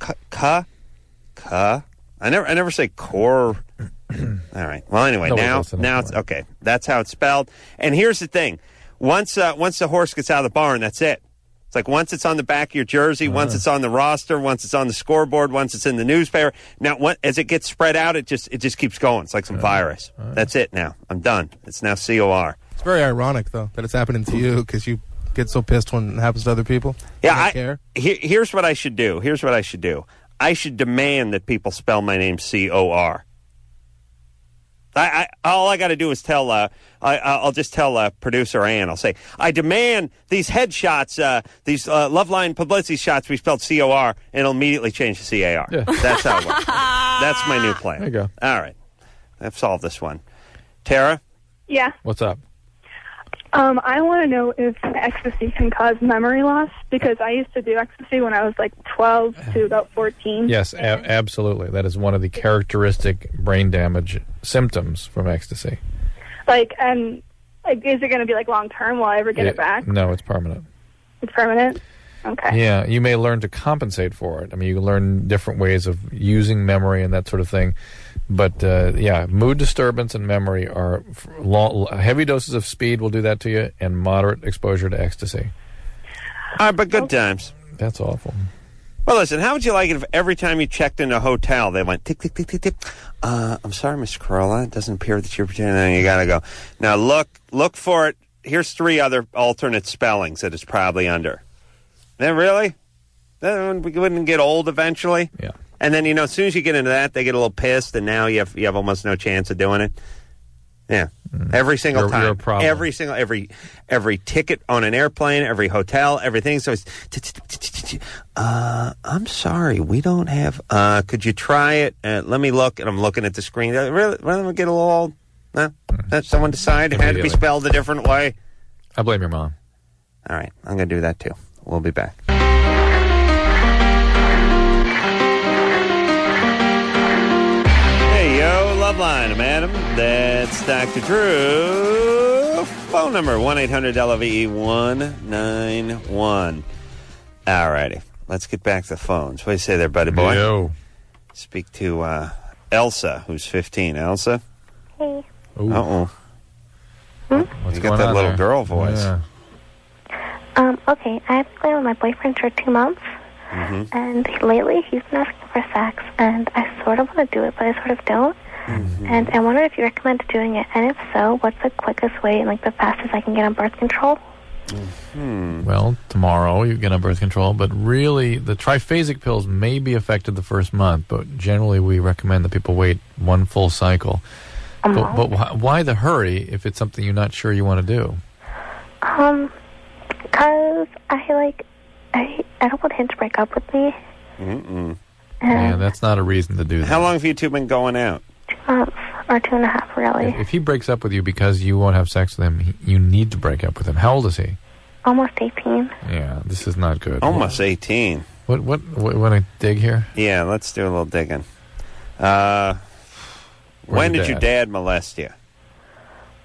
I never say Cor. All right. Well, anyway, now it's okay. That's how it's spelled. And here's the thing: once the horse gets out of the barn, that's it. It's like once it's on the back of your jersey, once it's on the roster, once it's on the scoreboard, once it's in the newspaper. Now, as it gets spread out, it just keeps going. It's like some virus. That's it now. I'm done. It's now COR. It's very ironic, though, that it's happening to you because you get so pissed when it happens to other people. Yeah, here's what I should do. I should demand that people spell my name COR. All I got to do is tell. I'll just tell producer Ann. I'll say, I demand these headshots, these Loveline publicity shots be spelled COR, and it'll immediately change to CAR. Yeah. That's how it works. That's my new plan. There you go. All right, I've solved this one. Tara? Yeah. What's up? I want to know if ecstasy can cause memory loss, because I used to do ecstasy when I was like 12 to about 14. Yes, absolutely. That is one of the characteristic brain damage symptoms from ecstasy. Is it going to be like long term? Will I ever get it back? No, it's permanent. It's permanent? Okay. Yeah, you may learn to compensate for it. I mean, you can learn different ways of using memory and that sort of thing. But, mood disturbance and memory are heavy doses of speed will do that to you, and moderate exposure to ecstasy. All right, but good times. That's awful. Well, listen, how would you like it if every time you checked in a hotel, they went, tick, tick, tick, tick, tick. I'm sorry, Mr. Corolla. It doesn't appear that you're pretending. You got to go. Now, look for it. Here's 3 other alternate spellings that it's probably under. Then really? Then we wouldn't get old eventually? Yeah. And then, as soon as you get into that, they get a little pissed, and now you have almost no chance of doing it. Yeah. Every single time. You're a problem. Every ticket on an airplane, every hotel, everything. So it's, I'm sorry, we don't have, could you try it? Let me look. And I'm looking at the screen. Really? Let me get a little old. Huh? Someone decide it had to be spelled a different way? I blame your mom. All right. I'm going to do that, too. We'll be back. Loveline, I'm Adam. That's Dr. Drew. Phone number 1-800-LOVE-191. All righty. Let's get back to the phones. What do you say there, buddy boy? Yo. Speak to Elsa, who's 15. Elsa? Hey. Uh-oh. What's you got that little girl voice. Yeah. Okay, I've been with my boyfriend for 2 months. Mm-hmm. And lately he's been asking for sex, and I sort of want to do it, but I sort of don't. Mm-hmm. And I wonder if you recommend doing it, and if so, what's the quickest way and the fastest I can get on birth control? Mm-hmm. Well, tomorrow you get on birth control, but really the triphasic pills may be effective the first month, but generally we recommend that people wait 1 full cycle. But why the hurry if it's something you're not sure you want to do? Because I don't want him to break up with me. Mm-mm. Yeah, that's not a reason to do that. How long have you 2 been going out? 2 months, or 2.5, really. If he breaks up with you because you won't have sex with him, you need to break up with him. How old is he? Almost 18. Yeah, this is not good. Almost 18. What want to dig here? Yeah, let's do a little digging. When did your dad molest you?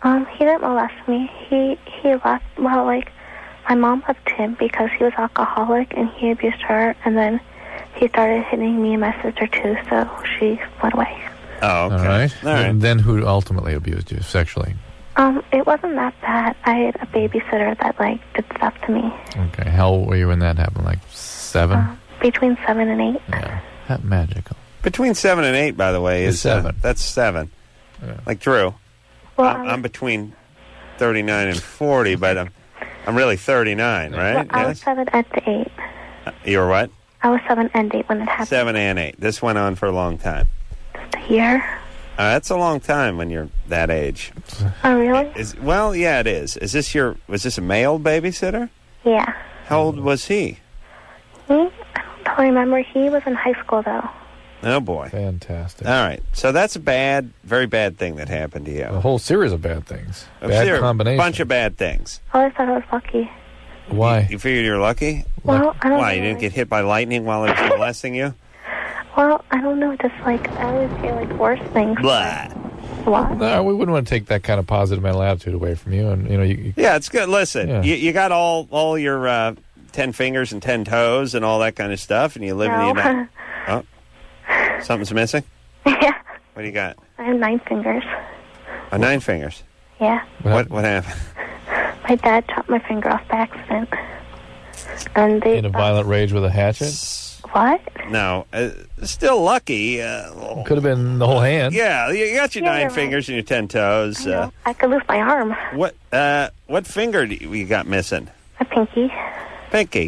He didn't molest me. He left, well, like, my mom left him because he was alcoholic and he abused her, and then he started hitting me and my sister too, so she went away. Oh, okay. All right. All right. And then who ultimately abused you sexually? It wasn't that bad. I had a babysitter that, like, did stuff to me. Okay. How old were you when that happened? Like 7? Between 7 and 8. Yeah. That magical. Between 7 and 8, by the way, is 7. That's 7. Yeah. Like Drew. Well, I'm between 39 and 40, but I'm really 39, right? Well, I was 7 and 8. You were what? I was 7 and 8 when it happened. 7 and 8. This went on for a long time. Just a year. That's a long time when you're that age. Oh, really? Well, yeah, it is. Was this a male babysitter? Yeah. How old was he? I don't remember. He was in high school, though. Oh, boy. Fantastic. All right. So that's a very bad thing that happened to you. A whole series of bad things. Bad combination. A bunch of bad things. Oh, I thought I was lucky. Why? You figured you're lucky? Well, I don't Why, know. you didn't get hit by lightning while it was molesting you? Well, I don't know. Just, like, I always hear, like, worse things. Blah. What? No, we wouldn't want to take that kind of positive mental attitude away from you. And you Yeah, it's good. Listen, Yeah. you got all your 10 fingers and 10 toes and all that kind of stuff, and you live in the United... Oh, something's missing? Yeah. What do you got? I have 9 fingers. Oh, 9 fingers. Yeah. What happened? My dad chopped my finger off by accident. And they... in a violent rage with a hatchet. What? No, still lucky. Could have been the whole hand. Yeah, you got your Yeah, 9 you're fingers and your 10 toes. I could lose my arm. What finger do you got missing? My pinky. Pinky.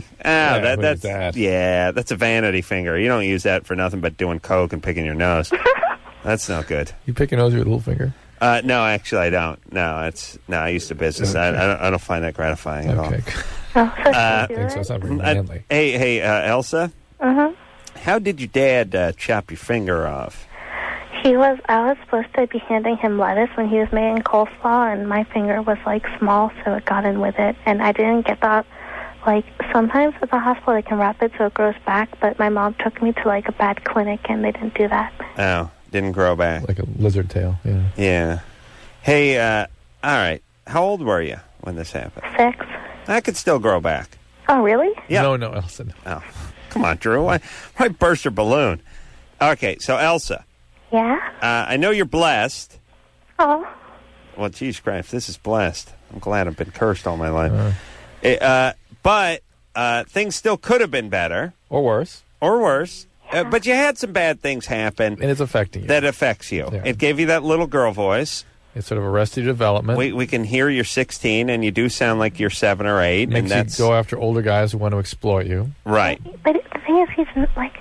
That's a vanity finger. You don't use that for nothing but doing coke and picking your nose. That's not good. You pick your nose with your little finger? No, actually, I don't. No, I used to business. Okay. I don't find that gratifying at all. I think so. It's not very manly. Hey, Elsa. Uh-huh. How did your dad chop your finger off? I was supposed to be handing him lettuce when he was making coleslaw, and my finger was, like, small, so it got in with it. And I didn't get that. Like, sometimes at the hospital they can wrap it so it grows back, but my mom took me to, like, a bad clinic, and they didn't do that. Oh, didn't grow back. Like a lizard tail, yeah. Yeah. Hey, all right. How old were you when this happened? 6. I could still grow back. Oh, really? Yeah. No, Elsa. No. Oh, come on, Drew. Why burst your balloon? Okay, so Elsa. Yeah? I know you're blessed. Oh. Well, geez, Christ, this is blessed. I'm glad I've been cursed all my life. But things still could have been better. Or worse. But you had some bad things happen. And it's affecting you. That affects you. Yeah. It gave you that little girl voice. It sort of arrested your development. We can hear you're 16, and you do sound like you're 7 or 8. Makes and that's you go after older guys who want to exploit you. Right. But the thing is, he's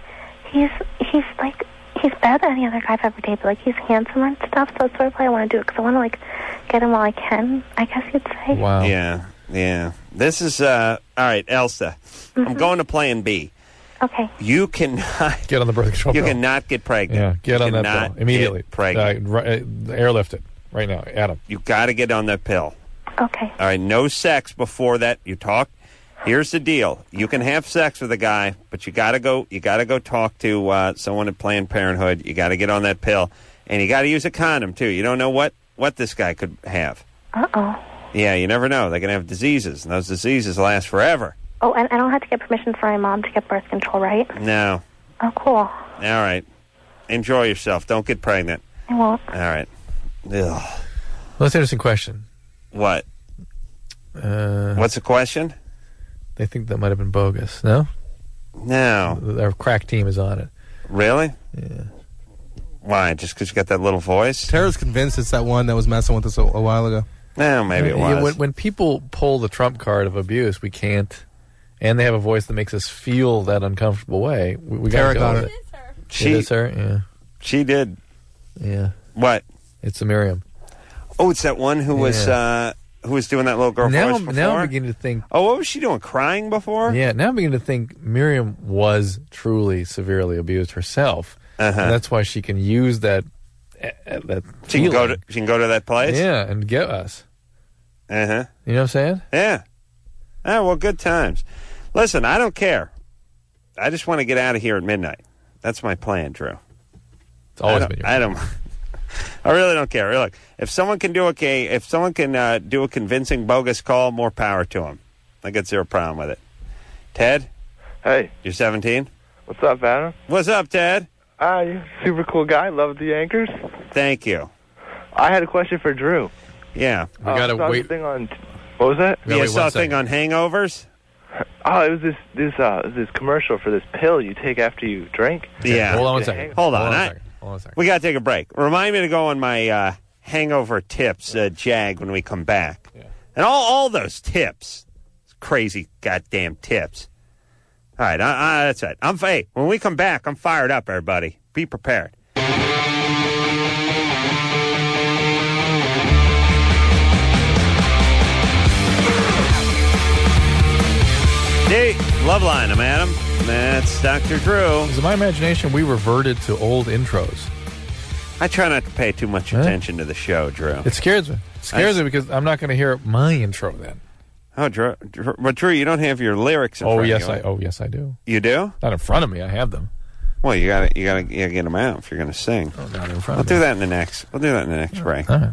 better than any other guy I've ever dated. Like, he's handsome and stuff, so that's sort of why I want to do it, because I want to, like, get him while I can, I guess you'd say. Wow. Yeah. This is, all right, Elsa. Mm-hmm. I'm going to plan B. Okay. You cannot... Get on the birth control pill. You cannot get pregnant. Yeah, get on that pill. Immediately. Get pregnant. Airlift it. Right now, Adam. You got to get on that pill. Okay. All right, no sex before that. You talk. Here's the deal: you can have sex with a guy, but you got to go. You got to go talk to someone at Planned Parenthood. You got to get on that pill, and you got to use a condom too. You don't know what this guy could have. Uh-oh. Yeah, you never know. They're gonna have diseases, and those diseases last forever. Oh, and I don't have to get permission from my mom to get birth control, right? No. Oh, cool. All right. Enjoy yourself. Don't get pregnant. I won't. All right. Ugh. Well, that's an interesting question. What? What's the question? They think that might have been bogus. No? No. Our crack team is on it. Really? Yeah. Why? Just because you got that little voice? Tara's convinced it's that one that was messing with us a while ago. No, maybe it was. When people pull the trump card of abuse, we can't, and they have a voice that makes us feel that uncomfortable way. We got to go with it. It is her. Yeah. She did. Yeah. What? It's a Miriam. Oh, it's that one who was doing that little girl voice before? Now I'm beginning to think... Oh, what was she doing? Crying before? Yeah, now I'm beginning to think Miriam was truly severely abused herself. Uh-huh. And that's why she can use that She can go to that place? Yeah, and get us. Uh-huh. You know what I'm saying? Yeah. Oh, well, good times. Listen, I don't care. I just want to get out of here at midnight. That's my plan, Drew. It's always been your plan. I really don't care. Look, if someone can do a convincing bogus call, more power to them. I got zero problem with it. Ted? Hey. You're 17? What's up, Adam? What's up, Ted? You're a super cool guy. Love the anchors. Thank you. I had a question for Drew. Yeah. We got to wait. What was that? You saw a thing on hangovers? Oh, it was this commercial for this pill you take after you drink. Yeah. Hold on one second. Hold on. We got to take a break. Remind me to go on my hangover tips, Jag, when we come back. Yeah. And all those tips. Crazy goddamn tips. All right. That's it. Hey, when we come back, I'm fired up, everybody. Be prepared. Hey, Loveline, I'm Adam. That's Dr. Drew. In my imagination, we reverted to old intros. I try not to pay too much attention to the show, Drew. It scares me. It scares me because I'm not going to hear my intro then. Oh, Drew, but Drew, you don't have your lyrics in front of you. Yes, I do. You do? Not in front of me. I have them. Well, you gotta get them out if you're going to sing. Oh, not in front We'll of do me. that in the next. We'll do that in the next break. All right.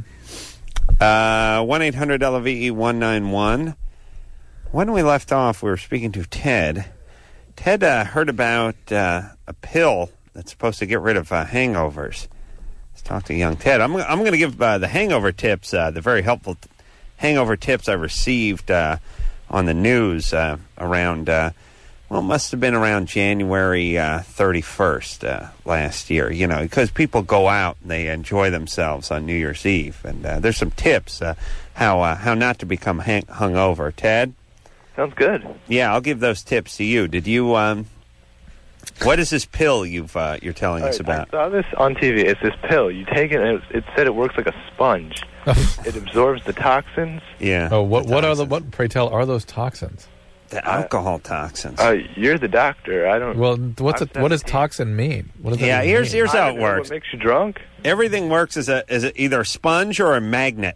1-800-LVE-191. When we left off, we were speaking to Ted. Ted heard about a pill that's supposed to get rid of hangovers. Let's talk to young Ted. I'm going to give the hangover tips, the very helpful hangover tips I received on the news around, it must have been around January 31st last year, because people go out and they enjoy themselves on New Year's Eve. And there's some tips how not to become hungover. Ted? Sounds good. Yeah, I'll give those tips to you. Did you, what is this pill you're telling us about? I saw this on TV. It's this pill. You take it, and it said it works like a sponge. It absorbs the toxins. Yeah. Oh, what, pray tell, are those toxins? The alcohol toxins. You're the doctor. I don't. Well, what does toxin mean? What does that mean? Here's how it works. What makes you drunk? Everything works as either a sponge or a magnet.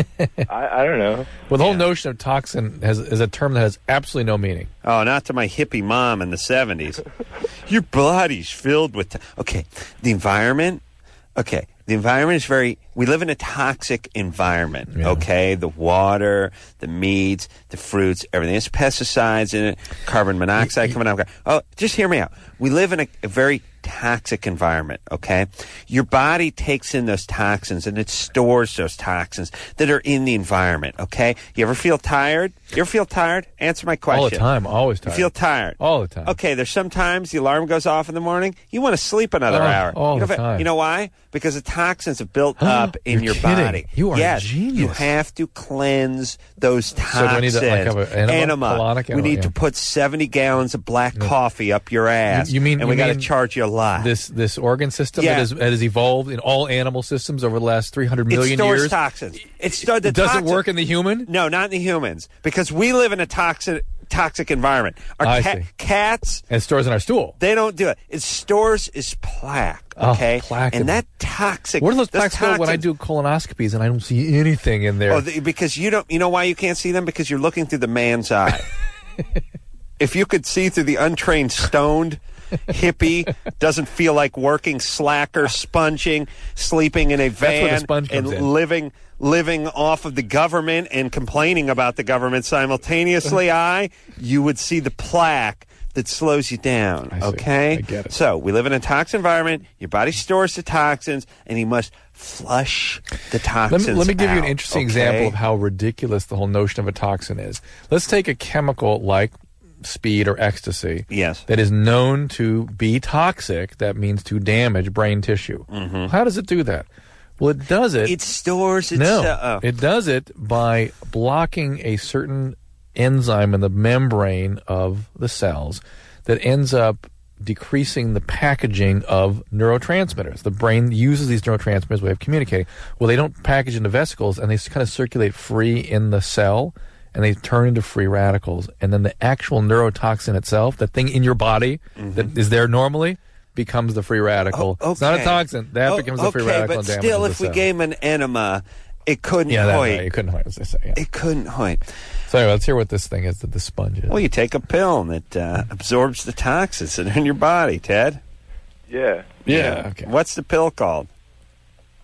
I don't know. Well, the whole notion of toxin is a term that has absolutely no meaning. Oh, not to my hippie mom in the 70s. Your body's filled with... the environment... The environment is we live in a toxic environment, The water, the meats, the fruits, everything. There's pesticides in it, carbon monoxide coming out. Oh, just hear me out. We live in a very toxic environment, okay? Your body takes in those toxins and it stores those toxins that are in the environment, okay? You ever feel tired? You ever feel tired? Answer my question. All the time, always tired. You feel tired? All the time. Okay, there's sometimes the alarm goes off in the morning, you want to sleep another hour. All the time. You know why? Because the toxins have built up in your body. You are a genius. You have to cleanse those toxins. So do we need to have an enema? We need to put 70 gallons of black coffee up your ass. You mean? And we got to charge you a lot. This organ system that has evolved in all animal systems over the last 300 million years. It stores toxins. Does it work in the human? No, not in the humans, because we live in a toxic environment. Our cats... And it stores in our stool. They don't do it. It stores is plaque, okay? Plaque. And that toxic... Where do those plaques go when I do colonoscopies and I don't see anything in there? Because you don't... You know why you can't see them? Because you're looking through the man's eye. If you could see through the untrained, stoned... hippie, doesn't feel like working, slacker, sponging, sleeping in a van, and living off of the government and complaining about the government simultaneously, you would see the plaque that slows you down, okay? I get it. So, we live in a toxic environment, your body stores the toxins, and you must flush the toxins Let me give you an out, interesting example of how ridiculous the whole notion of a toxin is. Let's take a chemical like speed or ecstasy that is known to be toxic, that means to damage brain tissue. Mm-hmm. How does it do that? Well, it does it... It stores its... it does it by blocking a certain enzyme in the membrane of the cells that ends up decreasing the packaging of neurotransmitters. The brain uses these neurotransmitters as a way of communicating. Well, they don't package into vesicles, and they kind of circulate free in the cell, and they turn into free radicals. And then the actual neurotoxin itself, the thing in your body that is there normally, becomes the free radical. It's not a toxin. That becomes the free radical. But still, if we gave him an enema, it couldn't hoit. It couldn't hoit, as they say. Yeah. It couldn't hoit. So anyway, let's hear what this thing is that the sponge is. Well, you take a pill that absorbs the toxins that are in your body, Ted. Yeah. Okay. What's the pill called?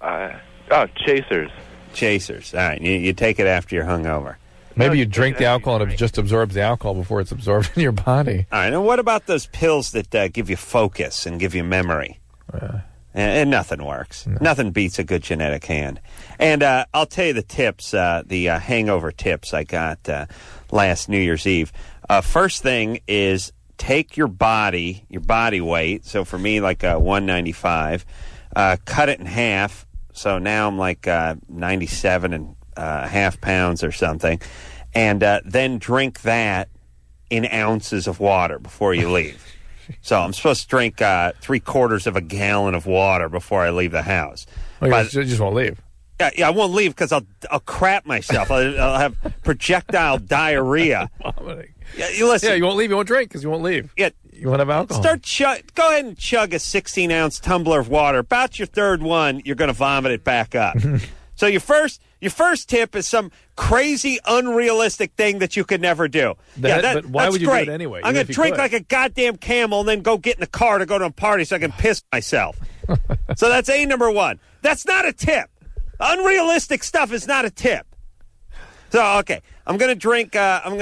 Chasers. Chasers. All right. You take it after you're hungover. Maybe you drink the alcohol and it just absorbs the alcohol before it's absorbed in your body. All right. And what about those pills that give you focus and give you memory? And nothing works. No. Nothing beats a good genetic hand. And I'll tell you the tips, the hangover tips I got last New Year's Eve. First thing is take your body weight. So for me, like 195, cut it in half. So now I'm like 97 and half pounds or something. And then drink that in ounces of water before you leave. So I'm supposed to drink 3/4 of a gallon of water before I leave the house. Oh, you just won't leave. Yeah, I won't leave because I'll crap myself. I'll have projectile diarrhea. Vomiting. Yeah, listen. Yeah, you won't leave. You won't drink because you won't leave. Yeah, you won't have alcohol. Go ahead and chug a 16-ounce tumbler of water. About your third one, you're going to vomit it back up. So your first tip is some crazy, unrealistic thing that you could never do. But why would you great. do it anyway? I'm going to drink like a goddamn camel and then go get in the car to go to a party so I can piss myself. So that's A number one. That's not a tip. Unrealistic stuff is not a tip. So, okay, I'm going to drink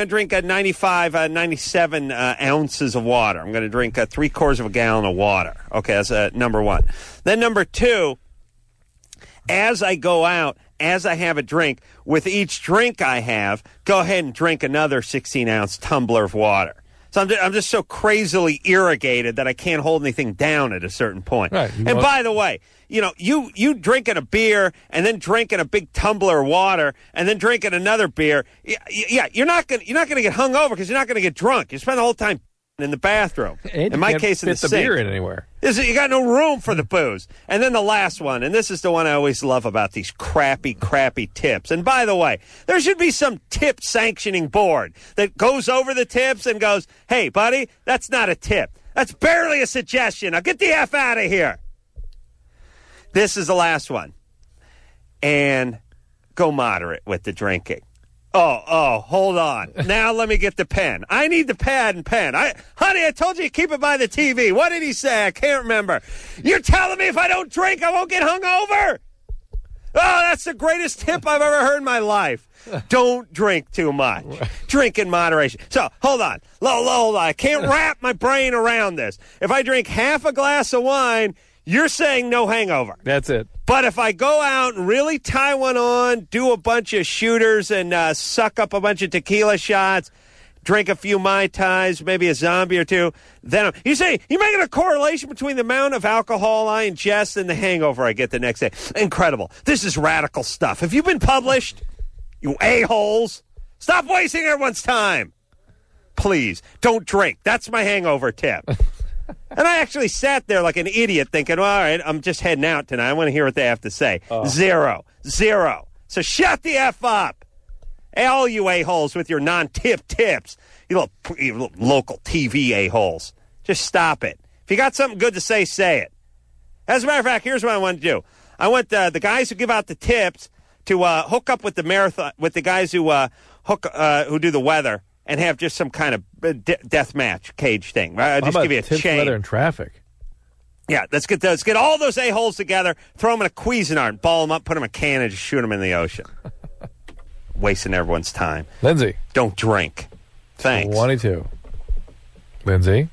97 ounces of water. I'm going to drink 3/4 of a gallon of water. Okay, that's number one. Then number two, as I go out, as I have a drink, with each drink I have, go ahead and drink another 16-ounce tumbler of water. So I'm just so crazily irrigated that I can't hold anything down at a certain point. Right. And by the way, you drinking a beer and then drinking a big tumbler of water and then drinking another beer. Yeah, you're not gonna get hungover because you're not gonna get drunk. You spend the whole time in the bathroom. And in my can't case, in the fit the sink. beer in anywhere. You got no room for the booze. And then the last one, and this is the one I always love about these crappy tips. And by the way, there should be some tip sanctioning board that goes over the tips and goes, hey, buddy, that's not a tip. That's barely a suggestion. Now get the F out of here. This is the last one. And go moderate with the drinking. Oh, hold on. Now let me get the pen. I need the pad and pen. Honey, I told you to keep it by the TV. What did he say? I can't remember. You're telling me if I don't drink, I won't get hungover? Oh, that's the greatest tip I've ever heard in my life. Don't drink too much. Drink in moderation. So, hold on. Hold on. I can't wrap my brain around this. If I drink half a glass of wine, you're saying no hangover. That's it. But if I go out and really tie one on, do a bunch of shooters and suck up a bunch of tequila shots, drink a few Mai Tais, maybe a zombie or two, then you say, you're making a correlation between the amount of alcohol I ingest and the hangover I get the next day. Incredible. This is radical stuff. Have you been published? You a-holes. Stop wasting everyone's time. Please, don't drink. That's my hangover tip. And I actually sat there like an idiot thinking, well, all right, I'm just heading out tonight. I want to hear what they have to say. Zero. So shut the F up. All you a-holes with your non-tip tips. You little local TV a-holes. Just stop it. If you got something good to say it. As a matter of fact, here's what I want to do. I want the guys who give out the tips to hook up with the marathon, with the guys who who do the weather, and have just some kind of death match cage thing. Just give you a chain. Weather and traffic. Yeah, let's get all those a-holes together, throw them in a Cuisinart, ball them up, put them in a can, and just shoot them in the ocean. Wasting everyone's time. Lindsay. Don't drink. Thanks. 22. Lindsay.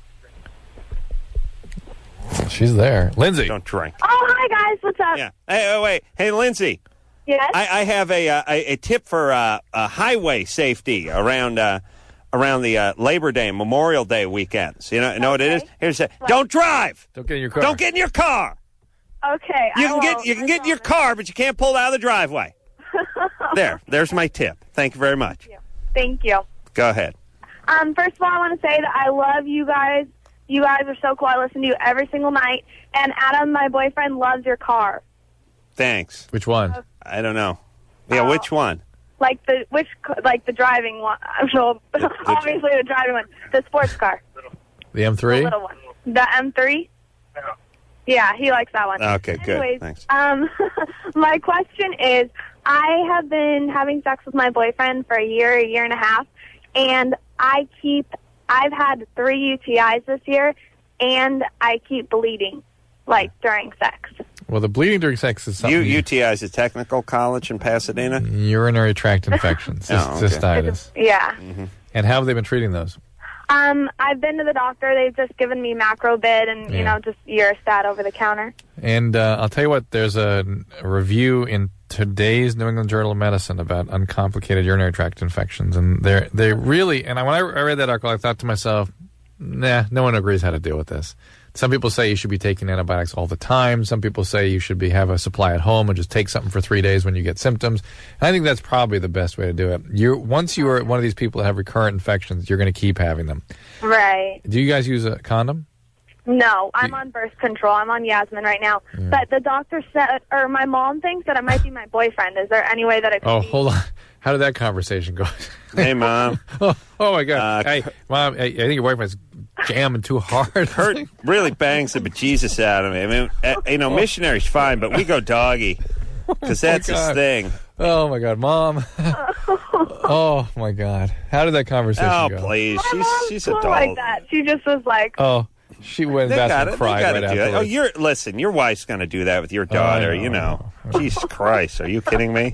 She's there. Lindsay. Don't drink. Oh, hi, guys. What's up? Yeah. Hey, wait. Hey, Lindsay. Yes? I have a tip for highway safety around the Labor Day and Memorial Day weekends. You know what it is? Here's don't drive. Don't get in your car. Don't get in your car. Okay. You can get in your car, but you can't pull it out of the driveway. There's my tip. Thank you very much. Thank you. Go ahead. First of all, I want to say that I love you guys. You guys are so cool. I listen to you every single night. And Adam, my boyfriend, loves your car. Thanks. Which one? I don't know. Yeah, which one? Like the driving one. So obviously the driving one. The sports car. The M3? The little one. The M3? Yeah, he likes that one. Okay, good. Anyways, Thanks. My question is, I have been having sex with my boyfriend for a year and a half, and I've had 3 UTIs this year, and I keep bleeding, during sex. Well, the bleeding during sex is something. UTI is a technical college in Pasadena? Urinary tract infections. Cystitis. Yeah. Mm-hmm. And how have they been treating those? I've been to the doctor. They've just given me Macrobid and, just Urostat over the counter. And I'll tell you what, there's a review in today's New England Journal of Medicine about uncomplicated urinary tract infections. And they really, and when I read that article, I thought to myself, no one agrees how to deal with this. Some people say you should be taking antibiotics all the time. Some people say you should have a supply at home and just take something for 3 days when you get symptoms. And I think that's probably the best way to do it. Once you are one of these people that have recurrent infections, you're going to keep having them. Right. Do you guys use a condom? No, I'm on birth control. I'm on Yasmin right now. Yeah. But the doctor said, or my mom thinks that it might be my boyfriend. Is there any way that it could be? Hold on. How did that conversation go? Hey, Mom. oh, my God. Hey, Mom, I think your boyfriend's jamming too hard. Kurt really bangs the bejesus out of me. I mean, missionary's fine, but we go doggy because that's his thing. Oh, my God. Mom. Oh, my God. How did that conversation go? Oh, please. She's cool adult. like that. She just was like, Oh, she went back and cried right afterwards. Listen, your wife's going to do that with your daughter, Jesus Christ, are you kidding me?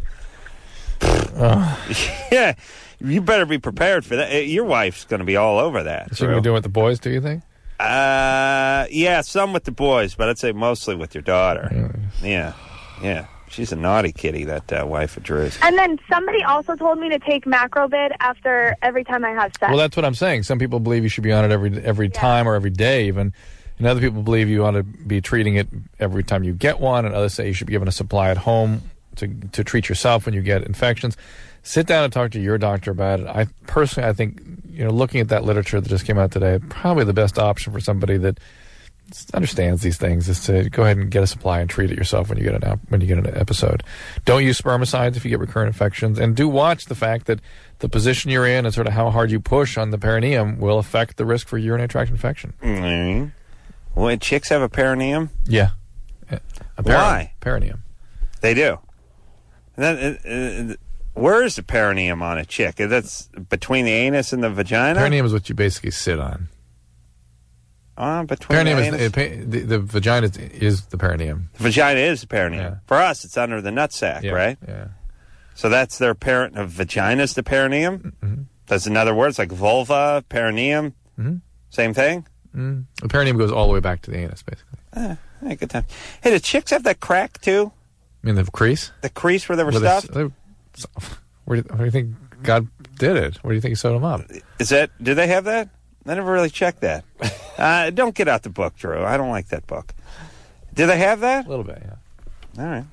Yeah, you better be prepared for that. Your wife's going to be all over that. Is she going to be doing it with the boys, do you think? Yeah, some with the boys, but I'd say mostly with your daughter. Yeah. She's a naughty kitty, that wife of Drew's. and then somebody also told me to take Macrobid after every time I have sex. Well, that's what I'm saying. Some people believe you should be on it every time or every day even. And other people believe you ought to be treating it every time you get one. And others say you should be given a supply at home to treat yourself when you get infections. Sit down and talk to your doctor about it. I think, looking at that literature that just came out today, probably the best option for somebody that understands these things is to go ahead and get a supply and treat it yourself when you get an episode. Don't use spermicides if you get recurrent infections, and do watch the fact that the position you're in and sort of how hard you push on the perineum will affect the risk for urinary tract infection. Mm-hmm. Well, chicks have a perineum? Yeah. Why? Perineum. They do. And then, where is the perineum on a chick? That's between the anus and the vagina? Perineum is what you basically sit on. Between perineum the anus? the vagina is the perineum. The vagina is the perineum. Yeah. For us, it's under the nutsack, right? Yeah. So that's their vagina's the perineum? Mm-hmm. That's in other words, like vulva, perineum, same thing? Mm-hmm. The perineum goes all the way back to the anus, basically. Hey, good time. Hey, do chicks have that crack, too? You mean the crease? The crease where they were stuffed? Where do you think God did it? Where do you think he sewed them up? Do they have that? I never really checked that. Don't get out the book, Drew. I don't like that book. Do they have that? A little bit, yeah. All right.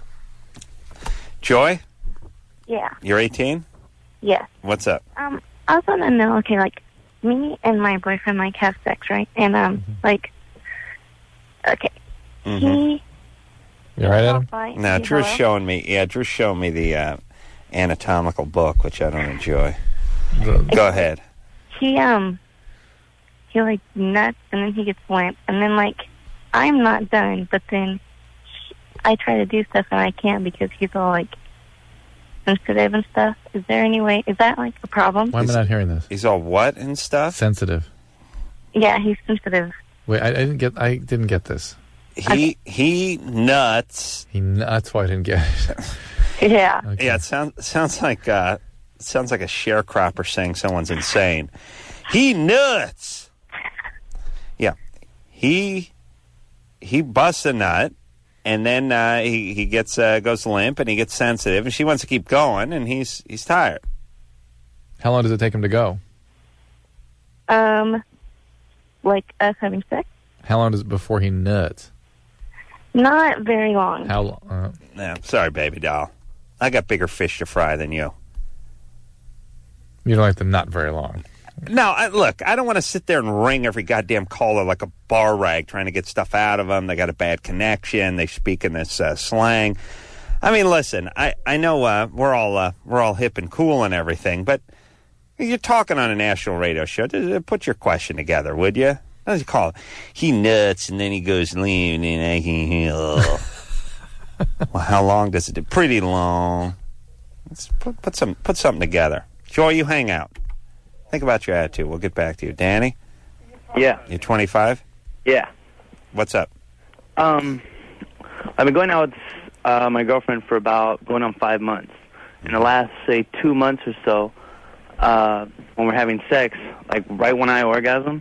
Joy? Yeah. You're 18? Yeah. What's up? I was want to know, okay, like, me and my boyfriend, like, have sex, right? And, okay. He... You all right, Adam? No, Drew's showing me the anatomical book, which I don't enjoy. Go ahead. He like nuts, and then he gets limp, and then like I'm not done, but then I try to do stuff and I can't because he's all like sensitive and stuff. Is there any way? Is that like a problem? Why am I not hearing this? He's all what and stuff? Sensitive. Yeah, he's sensitive. Wait, I didn't get this. He nuts. That's why I didn't get it. Yeah. Okay. Yeah, it sounds like a sharecropper saying someone's insane. He nuts. Yeah, he busts a nut, and then he gets goes limp, and he gets sensitive, and she wants to keep going, and he's tired. How long does it take him to go? Like us having sex. How long does it before he nuts? Not very long. How long? No, sorry, baby doll. I got bigger fish to fry than you. You don't like them not very long. No, look, I don't want to sit there and wring every goddamn caller like a bar rag trying to get stuff out of them. They got a bad connection. They speak in this slang. I mean, listen, I know we're all hip and cool and everything, but you're talking on a national radio show. Put your question together, would you? What does he call it? He nuts and then he goes lean and well, how long does it do? Pretty long. Let's put something together. Joy, you hang out. Think about your attitude. We'll get back to you. Danny? Yeah. You're 25? Yeah. What's up? Well, I've been going out with my girlfriend for about going on 5 months. In the last, say, 2 months or so, when we're having sex, like right when I orgasm,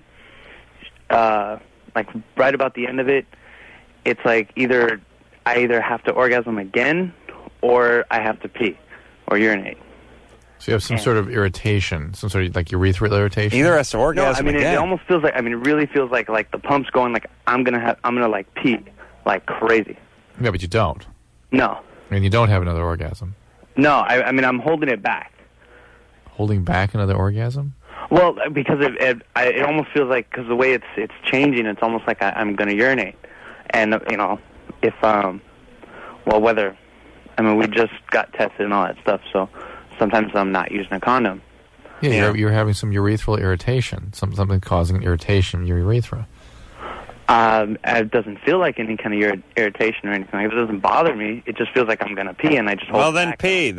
like right about the end of it, it's like I either have to orgasm again or I have to pee or urinate. So you have some sort of irritation, some sort of like urethral irritation. Either has to orgasm. No, I mean it almost feels like. I mean, it really feels like the pump's going. Like I'm gonna like pee like crazy. Yeah, but you don't. No. I mean, you don't have another orgasm. No, I mean I'm holding it back. Holding back another orgasm? Well, because it almost feels like because the way it's changing, it's almost like I'm gonna urinate, and if whether we just got tested and all that stuff, so. Sometimes I'm not using a condom. Yeah, you're having some urethral irritation, something causing irritation in your urethra. It doesn't feel like any kind of irritation or anything. It doesn't bother me. It just feels like I'm going to pee, and I just hold Well, it then back. pee.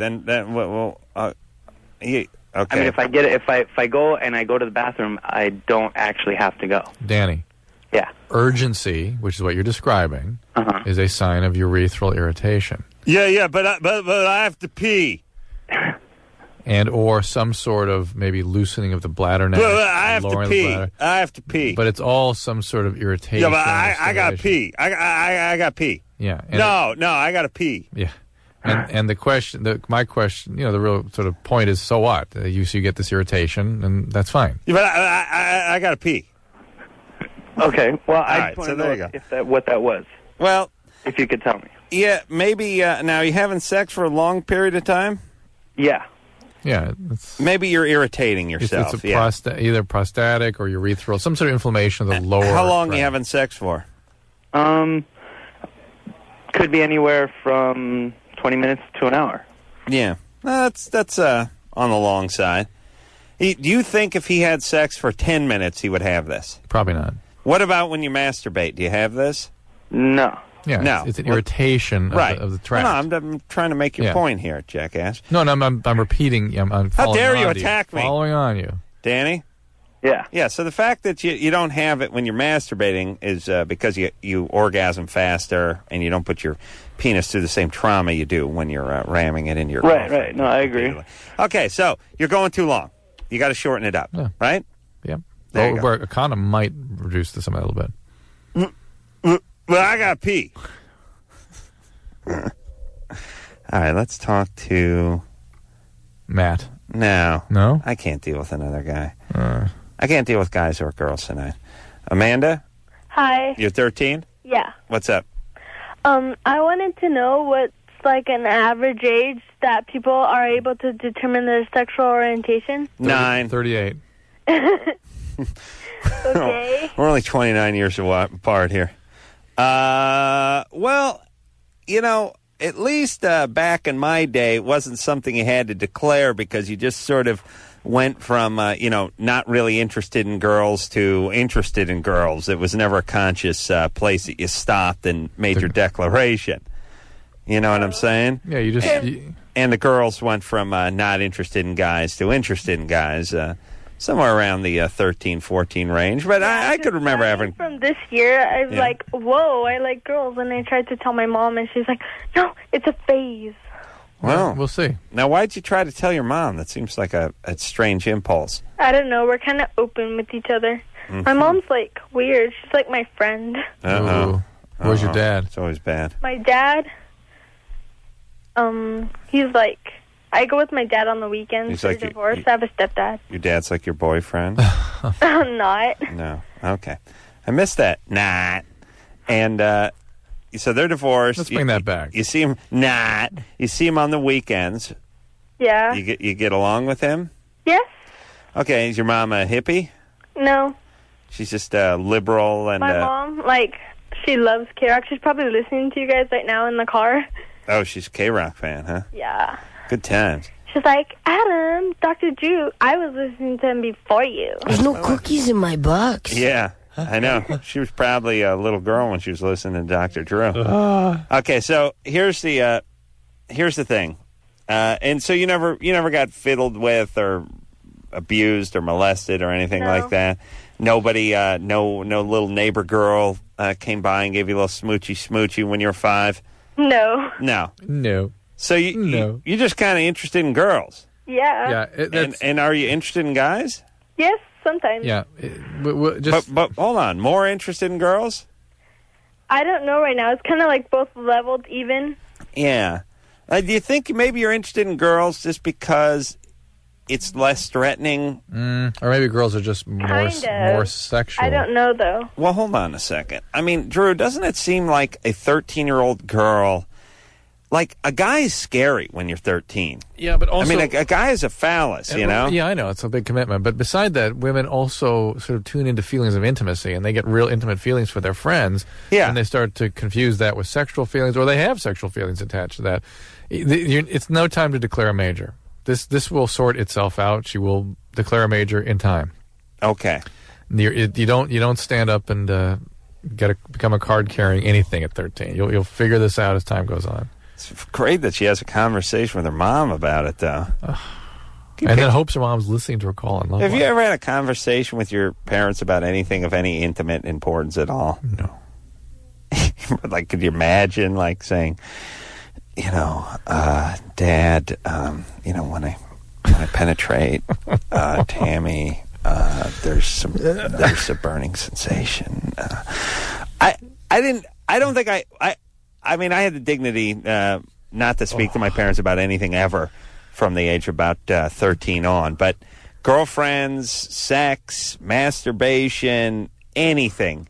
Okay. I mean, if I go and I go to the bathroom, I don't actually have to go. Danny. Yeah. Urgency, which is what you're describing, is a sign of urethral irritation. Yeah, but I have to pee. And or some sort of maybe loosening of the bladder neck. I have to pee. I have to pee. But it's all some sort of irritation. Yeah, but I got to pee. I got to pee. Yeah. No, I got to pee. Yeah. And the question, my question, the real sort of point is, so what? You get this irritation, and that's fine. Yeah, but I got to pee. Okay. Well, I just want to know what that was. Well, if you could tell me. Yeah, maybe. Now, you having sex for a long period of time? Yeah. Yeah. Maybe you're irritating yourself. It's either prostatic or urethral, some sort of inflammation of the lower. How long are you having sex for? Could be anywhere from 20 minutes to an hour. Yeah, that's on the long side. Do you think if he had sex for 10 minutes, he would have this? Probably not. What about when you masturbate? Do you have this? No. Yeah, no. It's an irritation of the tract. No, I'm trying to make your point here, jackass. No, I'm repeating. I'm How dare you on attack me? Following on you. Danny? Yeah. Yeah, so the fact that you don't have it when you're masturbating is because you orgasm faster and you don't put your penis through the same trauma you do when you're ramming it in your Right. No, I agree. Okay, so you're going too long. You got to shorten it up, right? Yeah. There you go. A condom might reduce this a little bit. Well, I got to pee. All right, let's talk to Matt. No, I can't deal with another guy. I can't deal with guys or girls tonight. Amanda, Hi. you're 13. Yeah. What's up? I wanted to know what's like an average age that people are able to determine their sexual orientation. 38. Okay. We're only 29 years apart here. Well, at least back in my day, it wasn't something you had to declare because you just sort of went from, not really interested in girls to interested in girls. It was never a conscious place that you stopped and made your declaration. You know what I'm saying? Yeah, you just... And the girls went from not interested in guys to interested in guys. Somewhere around the 13, 14 range. But I could remember having... From this year, I was like, whoa, I like girls. And I tried to tell my mom, and she's like, no, it's a phase. Well, we'll see. Now, why'd you try to tell your mom? That seems like a strange impulse. I don't know. We're kind of open with each other. My mom's, like, weird. She's like my friend. Uh-oh. Where's your dad? It's always bad. My dad, he's like... I go with my dad on the weekends. He's for like divorce. I have a stepdad. Your dad's like your boyfriend? I'm not. No. Okay. I missed that. Not. And so they're divorced. Let's bring that back. You see him. Not. You see him on the weekends. Yeah. You get along with him? Yes. Okay. Is your mom a hippie? No. She's just liberal and. My mom, she loves K-Rock. She's probably listening to you guys right now in the car. Oh, she's a K-Rock fan, huh? Yeah. Good times. She's like, Adam, Dr. Drew, I was listening to him before you. There's no cookies in my box. Yeah, I know. She was probably a little girl when she was listening to Dr. Drew. Okay, so here's the thing. And so you never got fiddled with or abused or molested or anything like that. Nobody, no little neighbor girl came by and gave you a little smoochy when you were 5? No. No. So you're just kind of interested in girls? Yeah. And are you interested in guys? Yes, sometimes. Yeah. But hold on, more interested in girls? I don't know right now. It's kind of like both leveled even. Yeah. Do you think maybe you're interested in girls just because it's less threatening? Or maybe girls are just more sexual. I don't know, though. Well, hold on a second. I mean, Drew, doesn't it seem like a 13-year-old girl... Like, a guy is scary when you're 13. Yeah, but also... I mean, a guy is a phallus, you know? Yeah, I know. It's a big commitment. But beside that, women also sort of tune into feelings of intimacy, and they get real intimate feelings for their friends. Yeah. And they start to confuse that with sexual feelings, or they have sexual feelings attached to that. It's no time to declare a major. This will sort itself out. She will declare a major in time. Okay. You don't stand up and become a card-carrying anything at 13. You'll figure this out as time goes on. It's great that she has a conversation with her mom about it, though. And then hopes her mom's listening to her call on Love Have Line. you ever had a conversation with your parents about anything of any intimate importance at all? No. Like, could you imagine, like, saying, Dad, when I penetrate Tammy, there's a burning sensation. I had the dignity not to speak to my parents about anything ever from the age of about 13 on, but girlfriends, sex, masturbation, anything.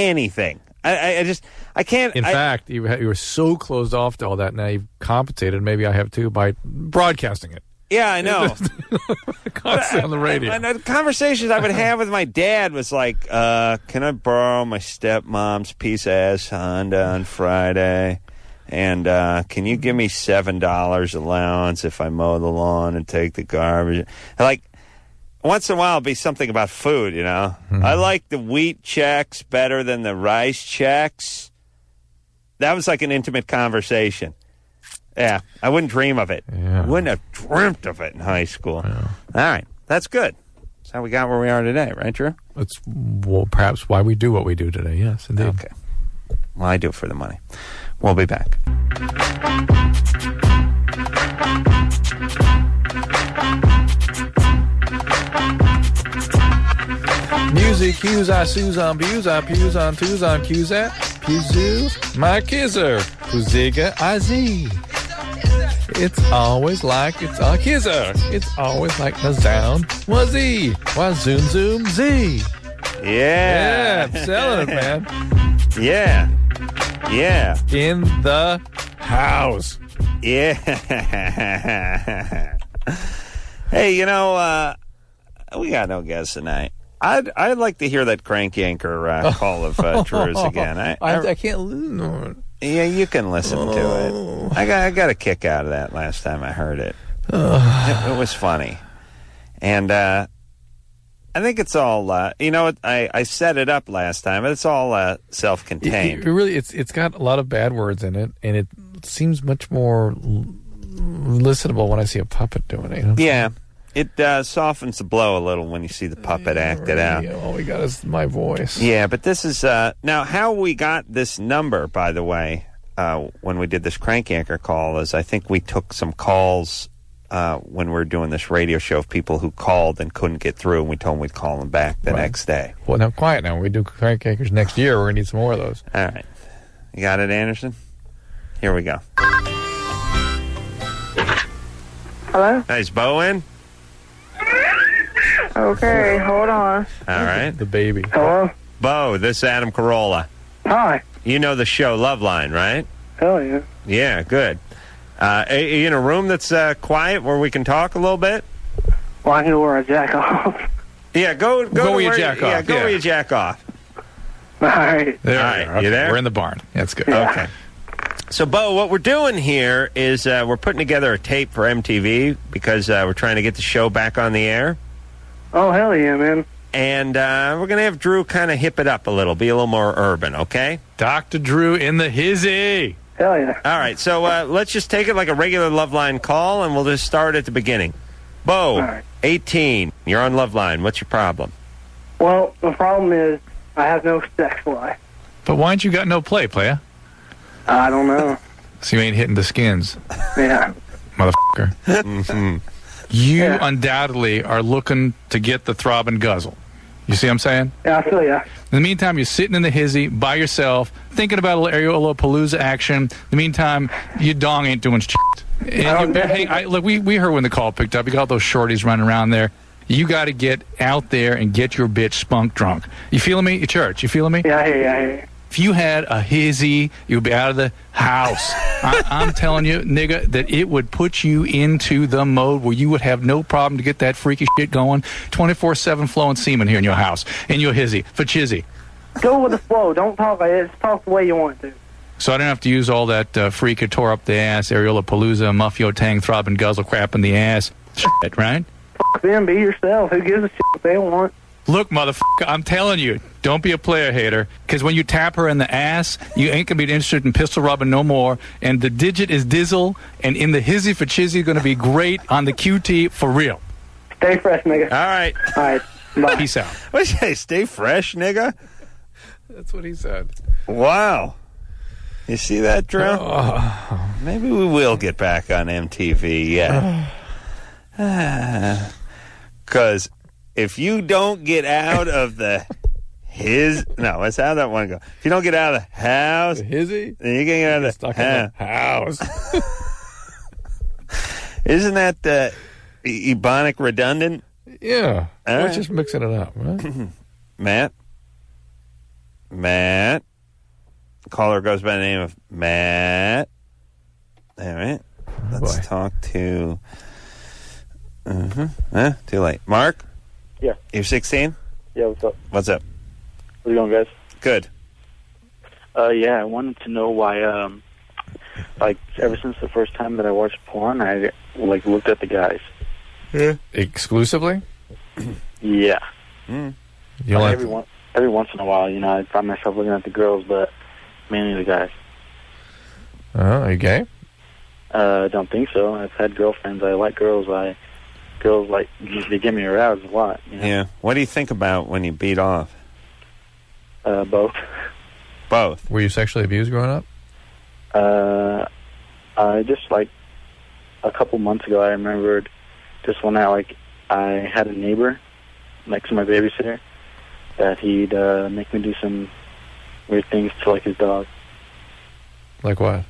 I can't. In fact, you were so closed off to all that. Now you've compensated. Maybe I have too by broadcasting it. Yeah, I know. Constantly on the radio. And the conversations I would have with my dad was like, can I borrow my stepmom's piece of ass Honda on Friday? And can you give me $7 allowance if I mow the lawn and take the garbage? Like, once in a while, it'll be something about food, you know? Mm-hmm. I like the wheat checks better than the rice checks. That was like an intimate conversation. Yeah, I wouldn't dream of it. Yeah. Wouldn't have dreamt of it in high school. Yeah. All right, that's good. That's how we got where we are today, right, Drew? That's perhaps why we do what we do today. Yes, indeed. Okay. Well, I do it for the money. We'll be back. Music cues, I sues on views, I pews on twos on cues at Pewzoo, my kizzer, Puziga, I Z. It's always like it's a kizzer. It's always like the sound was Z. Was zoom Z. Yeah. Yeah, I'm selling it, man. Yeah. Yeah. In the house. Yeah. Hey, we got no guests tonight. I'd like to hear that crank yanker call of Drew's again. I can't listen to it. Yeah, you can listen to it. I got a kick out of that last time I heard it. It was funny. And I think it's all, I set it up last time, but it's all self-contained. It really, it's got a lot of bad words in it, and it seems much more listenable when I see a puppet doing it. Yeah. It softens the blow a little when you see the puppet acted out. All we got is my voice. Yeah, but this is... now, how we got this number, by the way, when we did this crank anchor call, is I think we took some calls when we were doing this radio show of people who called and couldn't get through, and we told them we'd call them back the next day. Well, now, quiet now. When we do crank anchors next year, we're going to need some more of those. All right. You got it, Anderson? Here we go. Hello? Hey, is Bo in? Okay, hold on. All right. The baby. Hello? Bo, this is Adam Carolla. Hi. You know the show Loveline, right? Hell yeah. Yeah, good. Are you in a room that's quiet where we can talk a little bit? Well, I know where I jack off. Yeah, go where you jack off. Yeah, go where you jack off. All right. All right, you there? We're in the barn. That's good. Yeah. Okay. So, Bo, what we're doing here is we're putting together a tape for MTV because we're trying to get the show back on the air. Oh, hell yeah, man. And we're going to have Drew kind of hip it up a little, be a little more urban, okay? Dr. Drew in the hizzy. Hell yeah. All right, so let's just take it like a regular Loveline call, and we'll just start at the beginning. Bo, right. 18, you're on Loveline. What's your problem? Well, the problem is I have no sex life. But why ain't you got no play, player? I don't know. So you ain't hitting the skins. Yeah. Motherfucker. Mm-hmm. You undoubtedly are looking to get the throb and guzzle. You see what I'm saying? Yeah, I feel ya. In the meantime, you're sitting in the hizzy by yourself, thinking about a little Areola-Palooza action. In the meantime, your dong ain't doing shit. Hey, look, we heard when the call picked up. You got all those shorties running around there. You got to get out there and get your bitch spunk drunk. You feeling me? Your church, you feeling me? Yeah, I hear you. If you had a hizzy, you'd be out of the house. I'm telling you, nigga, that it would put you into the mode where you would have no problem to get that freaky shit going. 24/7 flowing semen here in your house. In your hizzy. For chizzy. Go with the flow. Don't talk like this. Talk the way you want to. So I don't have to use all that freak who tore up the ass, Areola-Palooza, Muffio Tang, throb and guzzle crap in the ass. Shit, right? Fuck them. Be yourself. Who gives a shit what they want? Look, motherfucker, I'm telling you, don't be a player hater, because when you tap her in the ass, you ain't going to be interested in pistol rubbing no more, and the digit is dizzle, and in the hizzy for chizzy going to be great on the QT for real. Stay fresh, nigga. All right. All right. Bye. Peace out. What did you say? Stay fresh, nigga? That's what he said. Wow. You see that, Drew? Oh. Maybe we will get back on MTV, yeah. Because if you don't get out of the let's have that one go. If you don't get out of the house, hizzy, then you can get out of the house. Isn't that Ebonic redundant? Yeah. We're just mixing it up, right? Matt. Caller goes by the name of Matt. All right. Let's talk to... too late. Mark? Yeah. You're 16? Yeah, what's up? What's up? How's it going, guys? Good. Yeah, I wanted to know why, ever since the first time that I watched porn, I, looked at the guys. Yeah. Exclusively? Yeah. Mm. Every once in a while, I find myself looking at the girls, but mainly the guys. Are you gay? I don't think so. I've had girlfriends. I like girls. Girls, they get me aroused a lot. Yeah. What do you think about when you beat off? Both. Both? Were you sexually abused growing up? I just, a couple months ago, I remembered just one night, I had a neighbor next to my babysitter that he'd make me do some weird things to, his dog. Like what?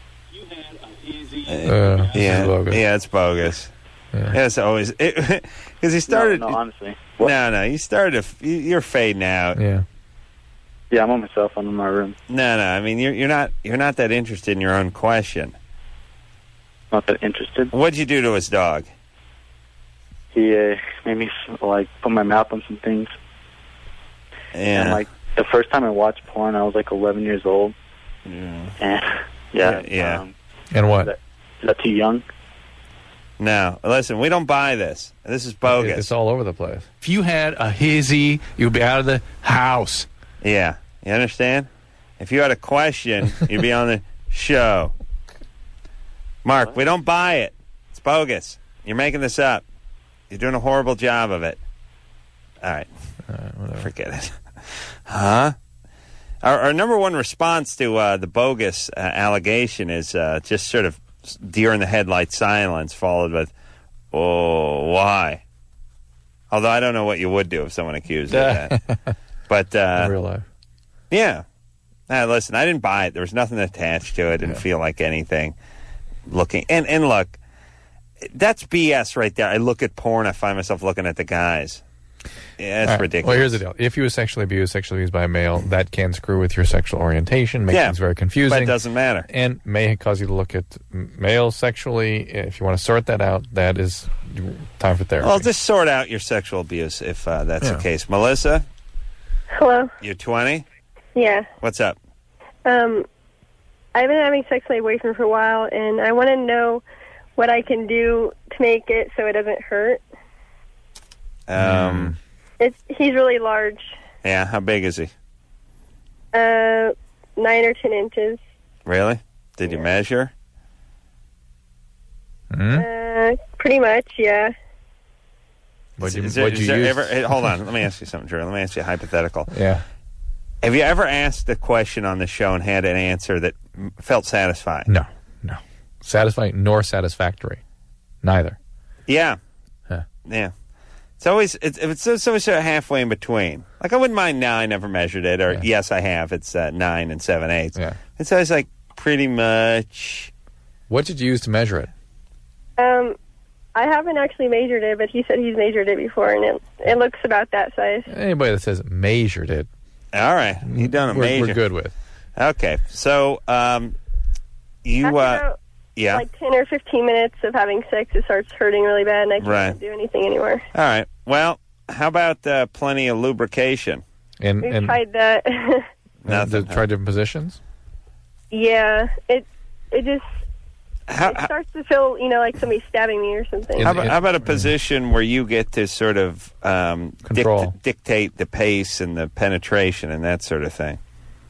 It's bogus. Yeah, it's always because he started. No, honestly. No, you started. You're fading out. Yeah. Yeah, I'm on my cell phone in my room. No. I mean, you're not that interested in your own question. Not that interested. What'd you do to his dog? He made me put my mouth on some things. Yeah. And the first time I watched porn, I was 11 years old. Yeah. And yeah. And what? Is that too young? No. Listen, we don't buy this. This is bogus. It's all over the place. If you had a hizzy, you'd be out of the house. Yeah. You understand? If you had a question, you'd be on the show. Mark, we don't buy it. It's bogus. You're making this up. You're doing a horrible job of it. All right. Whatever. Forget it. Huh? Our number one response to the bogus allegation is just sort of deer in the headlight silence followed with, oh, why? Although I don't know what you would do if someone accused you of that. But, in real life. Yeah. Listen, I didn't buy it. There was nothing attached to it. Didn't feel like anything. Looking. And look, that's BS right there. I look at porn, I find myself looking at the guys. Yeah, that's ridiculous. Well, here's the deal. If you were sexually abused by a male, that can screw with your sexual orientation, make things very confusing. But it doesn't matter. And may cause you to look at males sexually. If you want to sort that out, that is time for therapy. Well, just sort out your sexual abuse if that's the case. Melissa? Hello? You're 20? Yeah. What's up? I've been having sex with my boyfriend for a while, and I want to know what I can do to make it so it doesn't hurt. He's really large. Yeah, how big is he? 9 or 10 inches. Really? Did you measure? Pretty much, yeah. Hold on. Let me ask you something, Drew. Let me ask you a hypothetical. Yeah. Have you ever asked a question on the show and had an answer that felt satisfying? No. Satisfying nor satisfactory. Neither. Yeah. Huh. Yeah. It's always sort of halfway in between. Like, I wouldn't mind now I never measured it, or yes, I have. It's 9 7/8. Yeah. It's always like pretty much. What did you use to measure it? I haven't actually measured it, but he said he's measured it before, and it looks about that size. Anybody that says measured it. All right. You done a measure. We're good with. Okay. So, you, yeah. Like 10 or 15 minutes of having sex, it starts hurting really bad, and I can't do anything anymore. All right. Well, how about plenty of lubrication? We've tried that. Nothing. Tried different positions? Yeah. It just... it starts to feel, like somebody's stabbing me or something. How about a position where you get to sort of dictate the pace and the penetration and that sort of thing?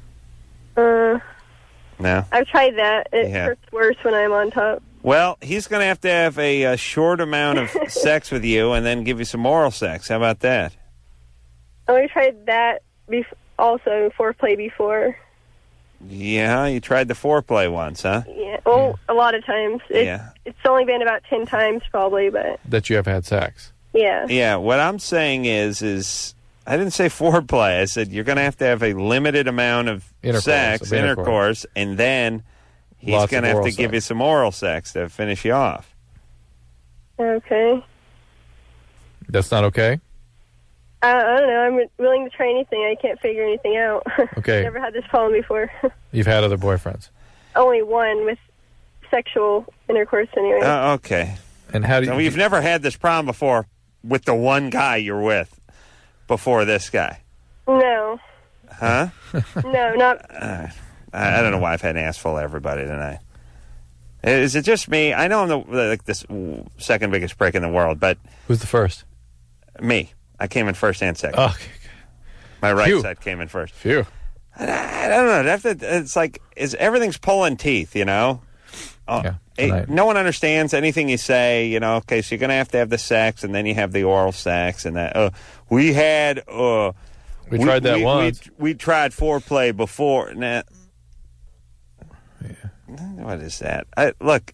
No? I've tried that. It hurts worse when I'm on top. Well, he's going to have a short amount of sex with you and then give you some oral sex. How about that? Oh, we tried that also, foreplay before. Yeah, you tried the foreplay once, huh? Yeah, well, a lot of times. It's only been about 10 times probably, but... That you have had sex? Yeah. Yeah, what I'm saying is I didn't say foreplay. I said you're going to have a limited amount of intercourse, and then he's going to have to give you some oral sex to finish you off. Okay. That's not okay? I don't know. I'm willing to try anything. I can't figure anything out. Okay. I've never had this problem before. You've had other boyfriends? Only one with sexual intercourse anyway. Okay. And how do you... So you've never had this problem before with the one guy you're with before this guy? No. Huh? No, not... I don't know why I've had an ass full of everybody tonight. Is it just me? I know I'm the second biggest prick in the world, but... Who's the first? Me. I came in first and second. Okay. My right side came in first. Phew. I don't know. It's like everything's pulling teeth, Yeah, no one understands anything you say, Okay, so you're going to have the sex, and then you have the oral sex, and that. We tried that once. We tried foreplay before. Nah. What is that? Look,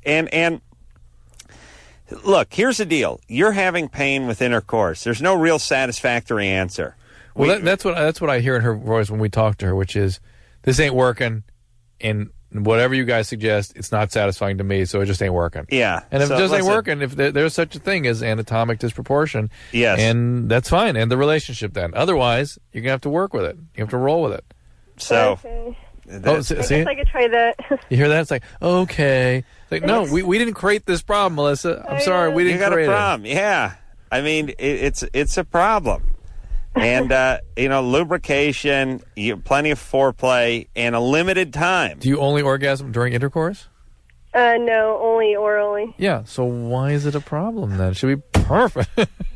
Look, here's the deal. You're having pain with intercourse. There's no real satisfactory answer. Well, that's what I hear in her voice when we talk to her, which is, this ain't working, and whatever you guys suggest, it's not satisfying to me, so it just ain't working. Yeah. And if it just ain't working, if there's such a thing as anatomic disproportion, yes, and that's fine, end the relationship then. Otherwise, you're going to have to work with it. You have to roll with it. So... Okay. I guess I could try that. You hear that? It's like, okay. It's like, no, we didn't create this problem, Melissa. I'm sorry, we didn't create it. You got a problem, yeah. I mean, it's a problem. And, lubrication, plenty of foreplay, and a limited time. Do you only orgasm during intercourse? No, only orally. Yeah, so why is it a problem then? It should be perfect.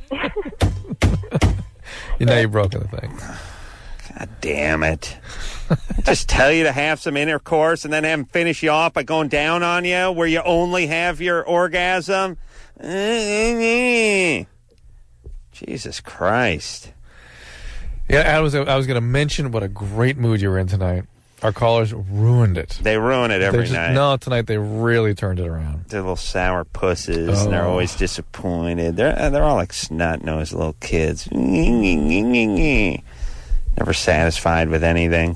Now you've broken the thing. God damn it. Just tell you to have some intercourse and then have him finish you off by going down on you where you only have your orgasm. Jesus Christ. Yeah, I was going to mention what a great mood you were in tonight. Our callers ruined it. They ruin it every night. No, tonight they really turned it around. They're little sour pusses, and they're always disappointed. They're all like snot-nosed little kids. Never satisfied with anything.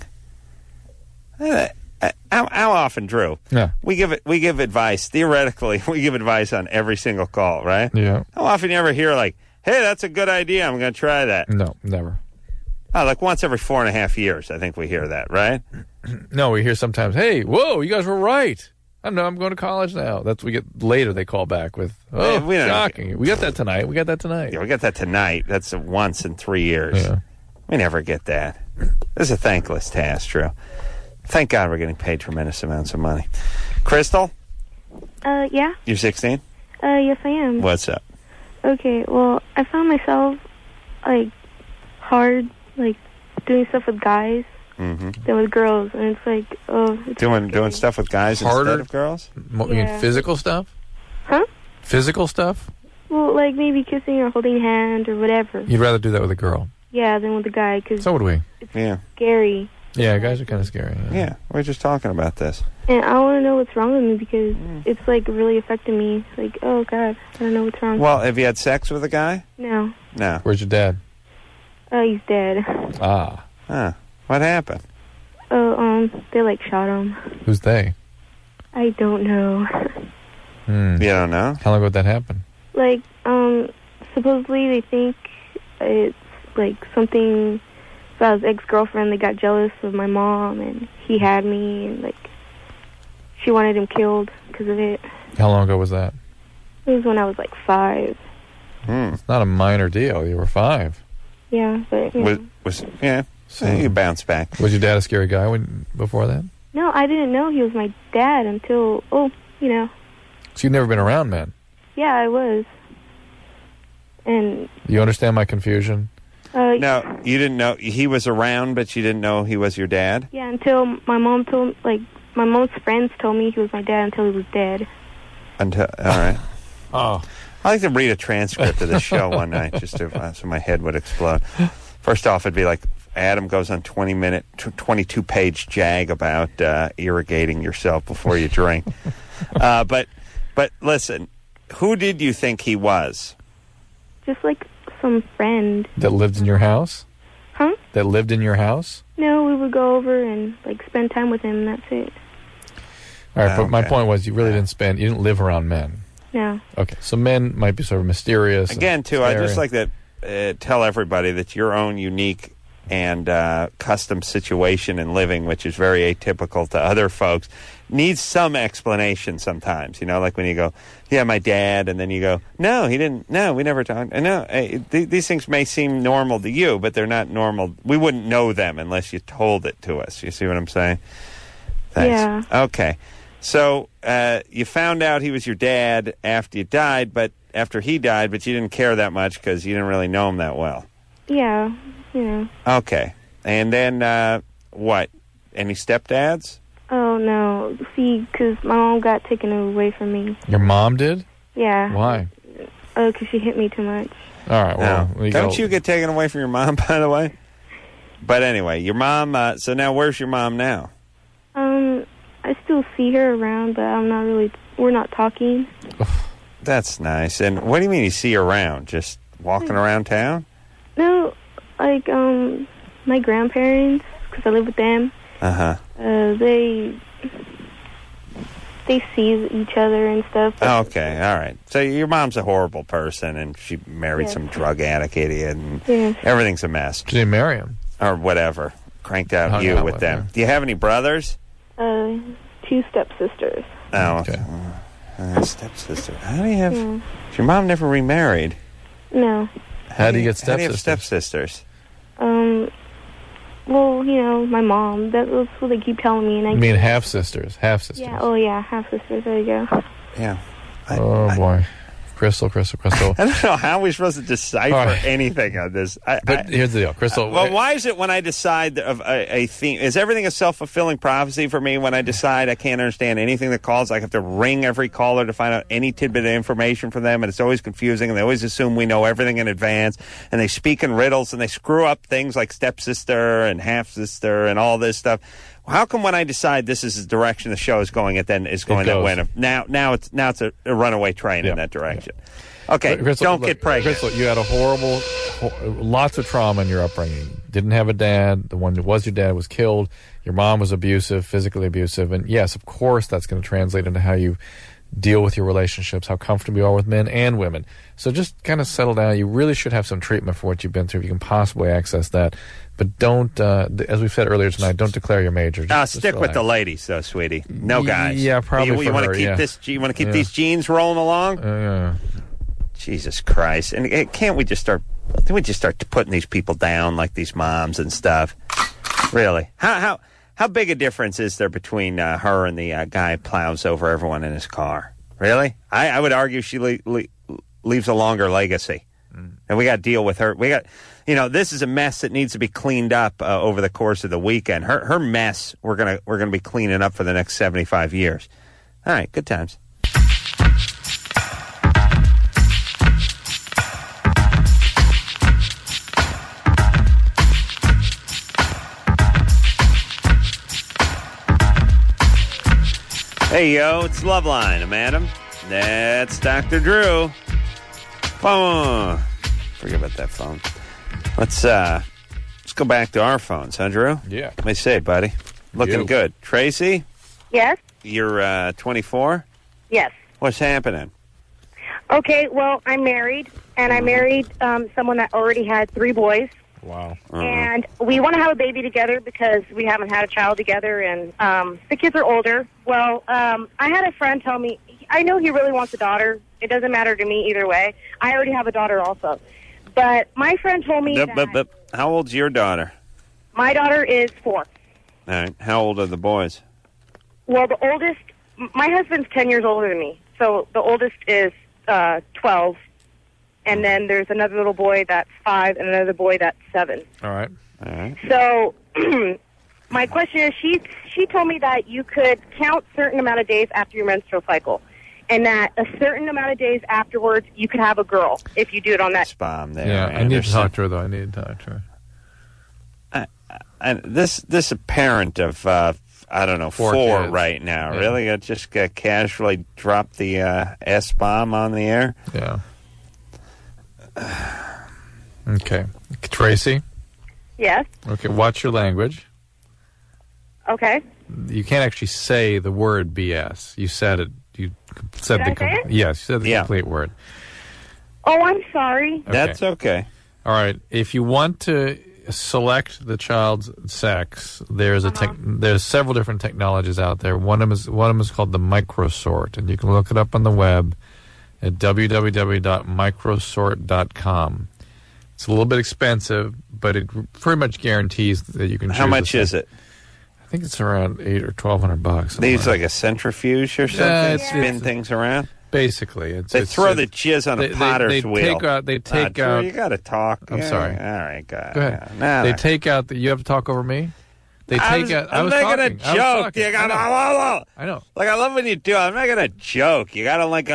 How often, Drew? Yeah. We give advice. Theoretically, we give advice on every single call, right? Yeah. How often you ever hear like, "Hey, that's a good idea. I'm going to try that." No, never. Oh, like once every 4.5 years, I think we hear that, right? No, we hear sometimes, "Hey, whoa, you guys were right. I know, I'm going to college now." That's we get later. They call back with, shocking. We got that tonight. Yeah, we got that tonight. That's once in 3 years. Yeah. We never get that. This is a thankless task, Drew. Thank God we're getting paid tremendous amounts of money. Crystal? Yeah? You're 16? Yes, I am. What's up? Okay, well, I found myself, hard, doing stuff with guys than with girls. And it's like, Doing stuff with guys harder instead of girls? You mean physical stuff? Huh? Physical stuff? Well, like maybe kissing or holding hand or whatever. You'd rather do that with a girl. Yeah, than with a guy, because So would we. Yeah. scary. Yeah, guys are kind of scary. Yeah, we're just talking about this. And I want to know what's wrong with me because it's like really affecting me. Like, oh God, I don't know what's wrong. Well, have you had sex with a guy? No. No. Where's your dad? He's dead. Ah. Huh. What happened? Oh, they like shot him. Who's they? I don't know. You don't know? How long ago did that happen? Like, supposedly they think it's like something about his ex-girlfriend. They got jealous of my mom, and he had me, and like she wanted him killed because of it. How long ago was that? It was when I was like 5. It's not a minor deal. You were 5. Yeah, but you know. So you bounce back. Was your dad a scary guy before that? No, I didn't know he was my dad until you know. So you've never been around men? Yeah, I was. And You understand my confusion? No, you didn't know he was around, but you didn't know he was your dad? yeah, until my mom's friends told me he was my dad until he was dead. All right. Oh. I like to read a transcript of the show one night just to, so my head would explode. First off, it'd be like Adam goes on 22-page jag about irrigating yourself before you drink. But listen, who did you think he was? Just like some friend. That lived in your house? Huh? That lived in your house? No, we would go over and like spend time with him, and that's it. All right, but my point was you really you didn't live around men. No. Okay, so men might be sort of mysterious. Again, too, I just like to tell everybody that your own unique and custom situation and living, which is very atypical to other folks, needs some explanation sometimes. You know, like when you go, yeah, my dad, and then you go, no, he didn't, no, we never talked. No, these things may seem normal to you, but they're not normal. We wouldn't know them unless you told it to us. You see what I'm saying? Thanks. Yeah. Okay. So you found out he was your dad after you died, but after he died, but you didn't care that much because you didn't really know him that well. Yeah. Yeah. Okay. And then what? Any stepdads? Oh, no. See, because my mom got taken away from me. Your mom did? Yeah. Why? Oh, because she hit me too much. All right, well, Don't you get taken away from your mom, by the way? But anyway, your mom, so now where's your mom now? I still see her around, but we're not talking. That's nice. And what do you mean you see her around? Just walking around town? No, like, my grandparents, because I live with them. Uh-huh. They see each other and stuff. Okay, all right. So your mom's a horrible person, and she married some drug addict idiot, and everything's a mess. She didn't marry him. Or whatever. Cranked out Hung you out with with them. her. Do you have any brothers? 2 stepsisters. Oh, okay. Stepsister. How do you have... Your mom never remarried. No. How do you get How do you have stepsisters? Well, you know, my mom. That's what they keep telling me. And I You mean half-sisters? Half-sisters. Yeah, oh yeah, half-sisters. There you go. Yeah. Oh, boy. Crystal. I don't know how we're supposed to decipher anything on this. But here's the deal, Crystal. Well, why is it when I decide of a theme, is everything a self-fulfilling prophecy for me when I decide I can't understand anything that calls? I have to ring every caller to find out any tidbit of information from them, and it's always confusing, and they always assume we know everything in advance, and they speak in riddles, and they screw up things like stepsister and half-sister and all this stuff. How come when I decide this is the direction the show is going, it then is going to win? Now it's a runaway train in that direction. Okay, don't get pregnant. Crystal, you had a horrible, lots of trauma in your upbringing. Didn't have a dad. The one that was your dad was killed. Your mom was abusive, physically abusive. And yes, of course, that's going to translate into how you deal with your relationships, how comfortable you are with men and women. So just kind of settle down. You really should have some treatment for what you've been through if you can possibly access that. But don't, as we've said earlier tonight, don't declare your major. Just stick with relax. the ladies, though, sweetie. No guys. Yeah, probably. You want to keep You want to keep these genes rolling along? Yeah. Jesus Christ! And can't we just start? Can we just start putting these people down like these moms and stuff? Really? How big a difference is there between her and the guy who plows over everyone in his car? Really? I would argue she leaves a longer legacy, and we got to deal with her. We got. This is a mess that needs to be cleaned up over the course of the weekend. Her mess, we're gonna be cleaning up for the next 75 years. All right, good times. Hey, yo, it's Loveline. I'm Adam. That's Dr. Drew. Phone. Forget about that phone. Let's go back to our phones, huh, Drew? Yeah. What do you say, buddy? Looking good. Tracy? Yes? You're 24? Yes. What's happening? Okay, well, I'm married, and I married someone that already had 3 boys. Wow. And we want to have a baby together because we haven't had a child together, and the kids are older. Well, I had a friend tell me, I know he really wants a daughter. It doesn't matter to me either way. I already have a daughter also. But my friend told me But how old's your daughter? My daughter is 4. All right. How old are the boys? Well, the oldest, my husband's 10 years older than me. So the oldest is 12. And then there's another little boy that's 5 and another boy that's 7. All right. So my question is, she told me that you could count certain amount of days after your menstrual cycle, and that a certain amount of days afterwards you could have a girl if you do it on that. Spam there. Yeah, I need to talk to her, though. I need to talk to her. This parent of, I don't know, 4 kids. right now, Yeah. really? Just casually dropped the S-bomb on the air? Yeah. Okay. Tracy? Yes. Okay, watch your language. Okay. You can't actually say the word BS. You said it. You said Did I say it? Yes, you said the complete word. Oh, I'm sorry. That's okay. All right. If you want to select the child's sex, there's there's several different technologies out there. One of them is called the microsort, and you can look it up on the web at www.microsort.com. It's a little bit expensive, but it pretty much guarantees that you can choose. How much is it? I think it's around $800 or $1,200. They use like a centrifuge or something? Spin things around? Basically. They throw the jizz on a potter's wheel. They take out... You got to talk. I'm Yeah, sorry. All right, go ahead. Go ahead. Nah, They nah. take out... You have to talk over me? They take out... I'm making a joke. You got I know. Like, I love when you do it. I'm making a joke. You got to like...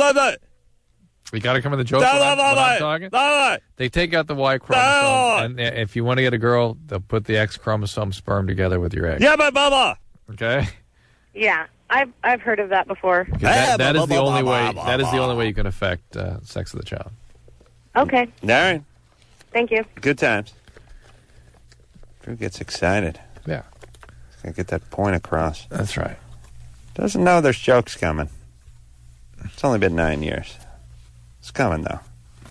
You got to come with a joke when I'm talking? They take out the Y chromosome, and if you want to get a girl, they'll put the X chromosome sperm together with your egg. Yeah, but Bubba. Okay? Yeah, I've heard of that before. That is the only way. That is the only way you can affect sex of the child. Okay. All right. Thank you. Good times. Drew gets excited. Yeah. He's going to get that point across. That's right. Doesn't know there's jokes coming. It's only been 9 years. It's coming, though.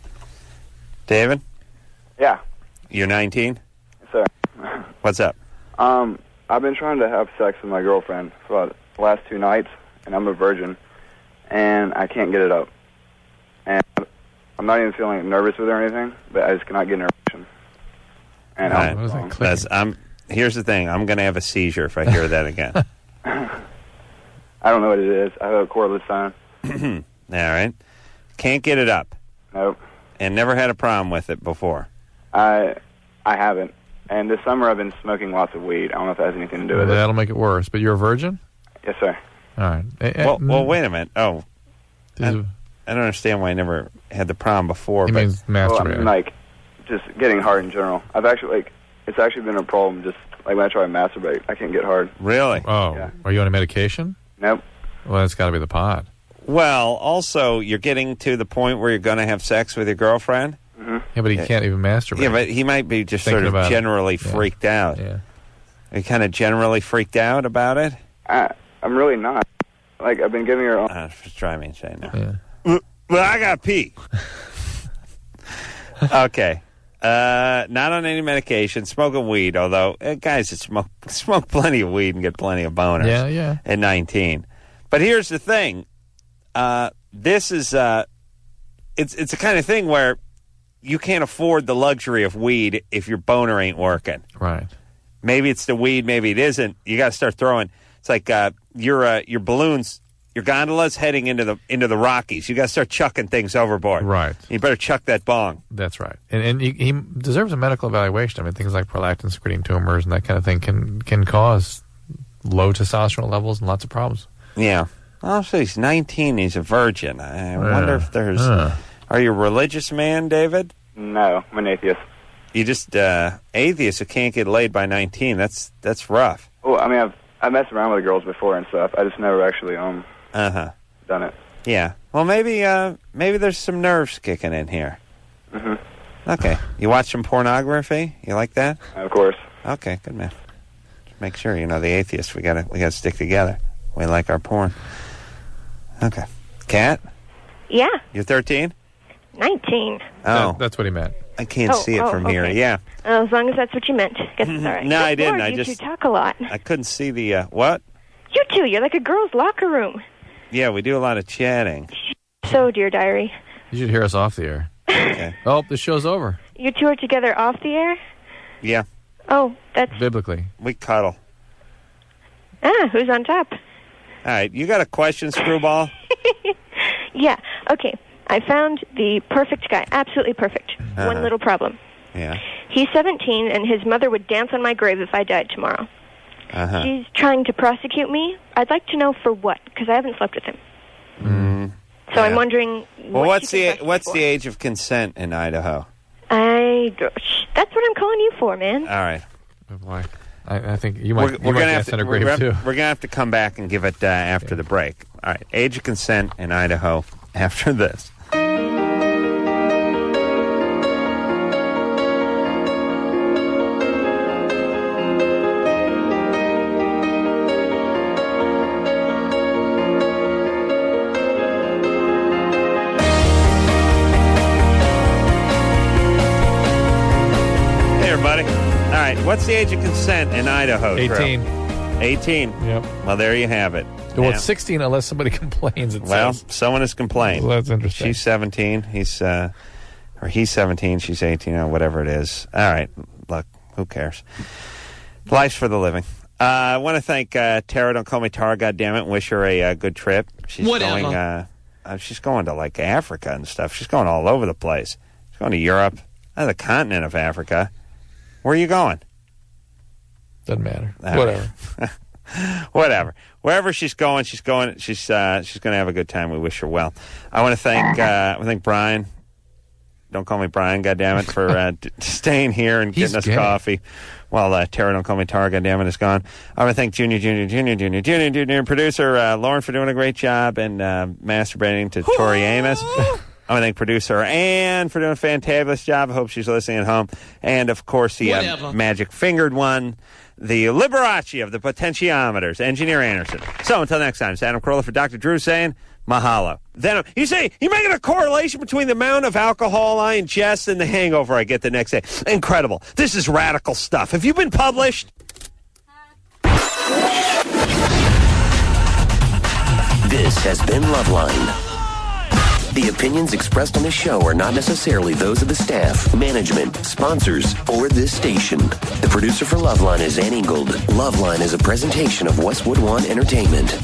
David? Yeah. You're 19? Sir. What's up? I've been trying to have sex with my girlfriend for about the last 2 nights, and I'm a virgin, and I can't get it up. And I'm not even feeling nervous with her or anything, but I just cannot get an erection. And here's the thing. I'm going to have a seizure if I hear that again. I don't know what it is. I have a cordless sign. All right. Can't get it up. Nope. And never had a problem with it before. I haven't. And this summer I've been smoking lots of weed. I don't know if that has anything to do with it. That'll make it worse. But you're a virgin? Yes, sir. All right. Well, wait a minute. Oh. I don't understand why I never had the problem before. He means Well, I masturbating. mean, like, just getting hard in general. I've actually, it's actually been a problem just, like, when I try to masturbate, I can't get hard. Really? Oh. Yeah. Are you on a medication? Nope. Well, that's got to be the pot. Well, also, you're getting to the point where you're going to have sex with your girlfriend? Mm-hmm. Yeah, but he can't even masturbate. Yeah, but he might be just Thinking sort of about it. generally Yeah. freaked out. Yeah. Are you kind of generally freaked out about it? I'm really not. Like, I've been giving her... Just try me insane now. Yeah. Well, I got pee. Okay. Not on any medication. Smoking weed, although guys that smoke plenty of weed and get plenty of boners. Yeah. At 19. But here's the thing. This is it's the kind of thing where you can't afford the luxury of weed if your boner ain't working. Right. Maybe it's the weed, maybe it isn't. You got to start throwing. It's like your balloons, your gondolas heading into the Rockies. You got to start chucking things overboard. Right. You better chuck that bong. That's right. And he deserves a medical evaluation. I mean, things like prolactin secreting tumors and that kind of thing can cause low testosterone levels and lots of problems. Yeah. Also, he's 19. He's a virgin. I wonder if there's... Are you a religious man, David? No, I'm an atheist. You just... atheists who can't get laid by 19. That's rough. Well, I mean, I messed around with girls before and stuff. I just never actually done it. Yeah. Well, maybe there's some nerves kicking in here. Mm-hmm. Okay. You watch some pornography? You like that? Of course. Okay, good man. Just make sure, the atheists, we gotta stick together. We like our porn. Okay. Kat? Yeah. You're 13? 19. Oh. That's what he meant. I can't see it from here. Okay. Yeah. As long as that's what you meant. Guess it's all right. No, I Good didn't. Lord, I you just two talk a lot. I couldn't see the what? You two, you're like a girl's locker room. Yeah, we do a lot of chatting. So, dear diary. You should hear us off the air. Okay. Oh, the show's over. You two are together off the air? Yeah. Oh, that's... Biblically. We cuddle. Who's on top? All right, you got a question, Screwball? Yeah, okay. I found the perfect guy. Absolutely perfect. One little problem. Yeah. He's 17, and his mother would dance on my grave if I died tomorrow. She's trying to prosecute me. I'd like to know for what, because I haven't slept with him. So I'm wondering... Well, what's the age of consent in Idaho? That's what I'm calling you for, man. All right. Oh, boy. I think you might dance on a grave, too. We're going to have to come back and give it after the break. All right. Age of consent in Idaho after this. What's the age of consent in Idaho? 18. 18? Yep. Well, there you have it. Well, it's 16 unless somebody complains. Someone has complained. Well, that's interesting. She's 17. He's 17. She's 18 or whatever it is. All right. Look, who cares? Life's for the living. I want to thank Tara. Don't call me Tara, goddammit, and wish her a good trip. She's she's going to, like, Africa and stuff. She's going all over the place. She's going to Europe, the continent of Africa. Where are you going? Doesn't matter. Whatever. Whatever. Wherever she's going. She's going to have a good time. We wish her well. I want to thank Brian. Don't call me Brian, goddammit, for staying here and getting us coffee while Tara, don't call me Tara, goddammit, is gone. I want to thank Junior producer Lauren for doing a great job and masturbating to Tori Amos. I want to thank producer Ann for doing a fantabulous job. I hope she's listening at home. And, of course, the magic-fingered one, the Liberace of the potentiometers, Engineer Anderson. So, until next time, it's Adam Carolla for Dr. Drew saying, mahalo. Then, you say, you're making a correlation between the amount of alcohol I ingest and the hangover I get the next day. Incredible. This is radical stuff. Have you been published? This has been Loveline. The opinions expressed on this show are not necessarily those of the staff, management, sponsors, or this station. The producer for Loveline is Ann Ingold. Loveline is a presentation of Westwood One Entertainment.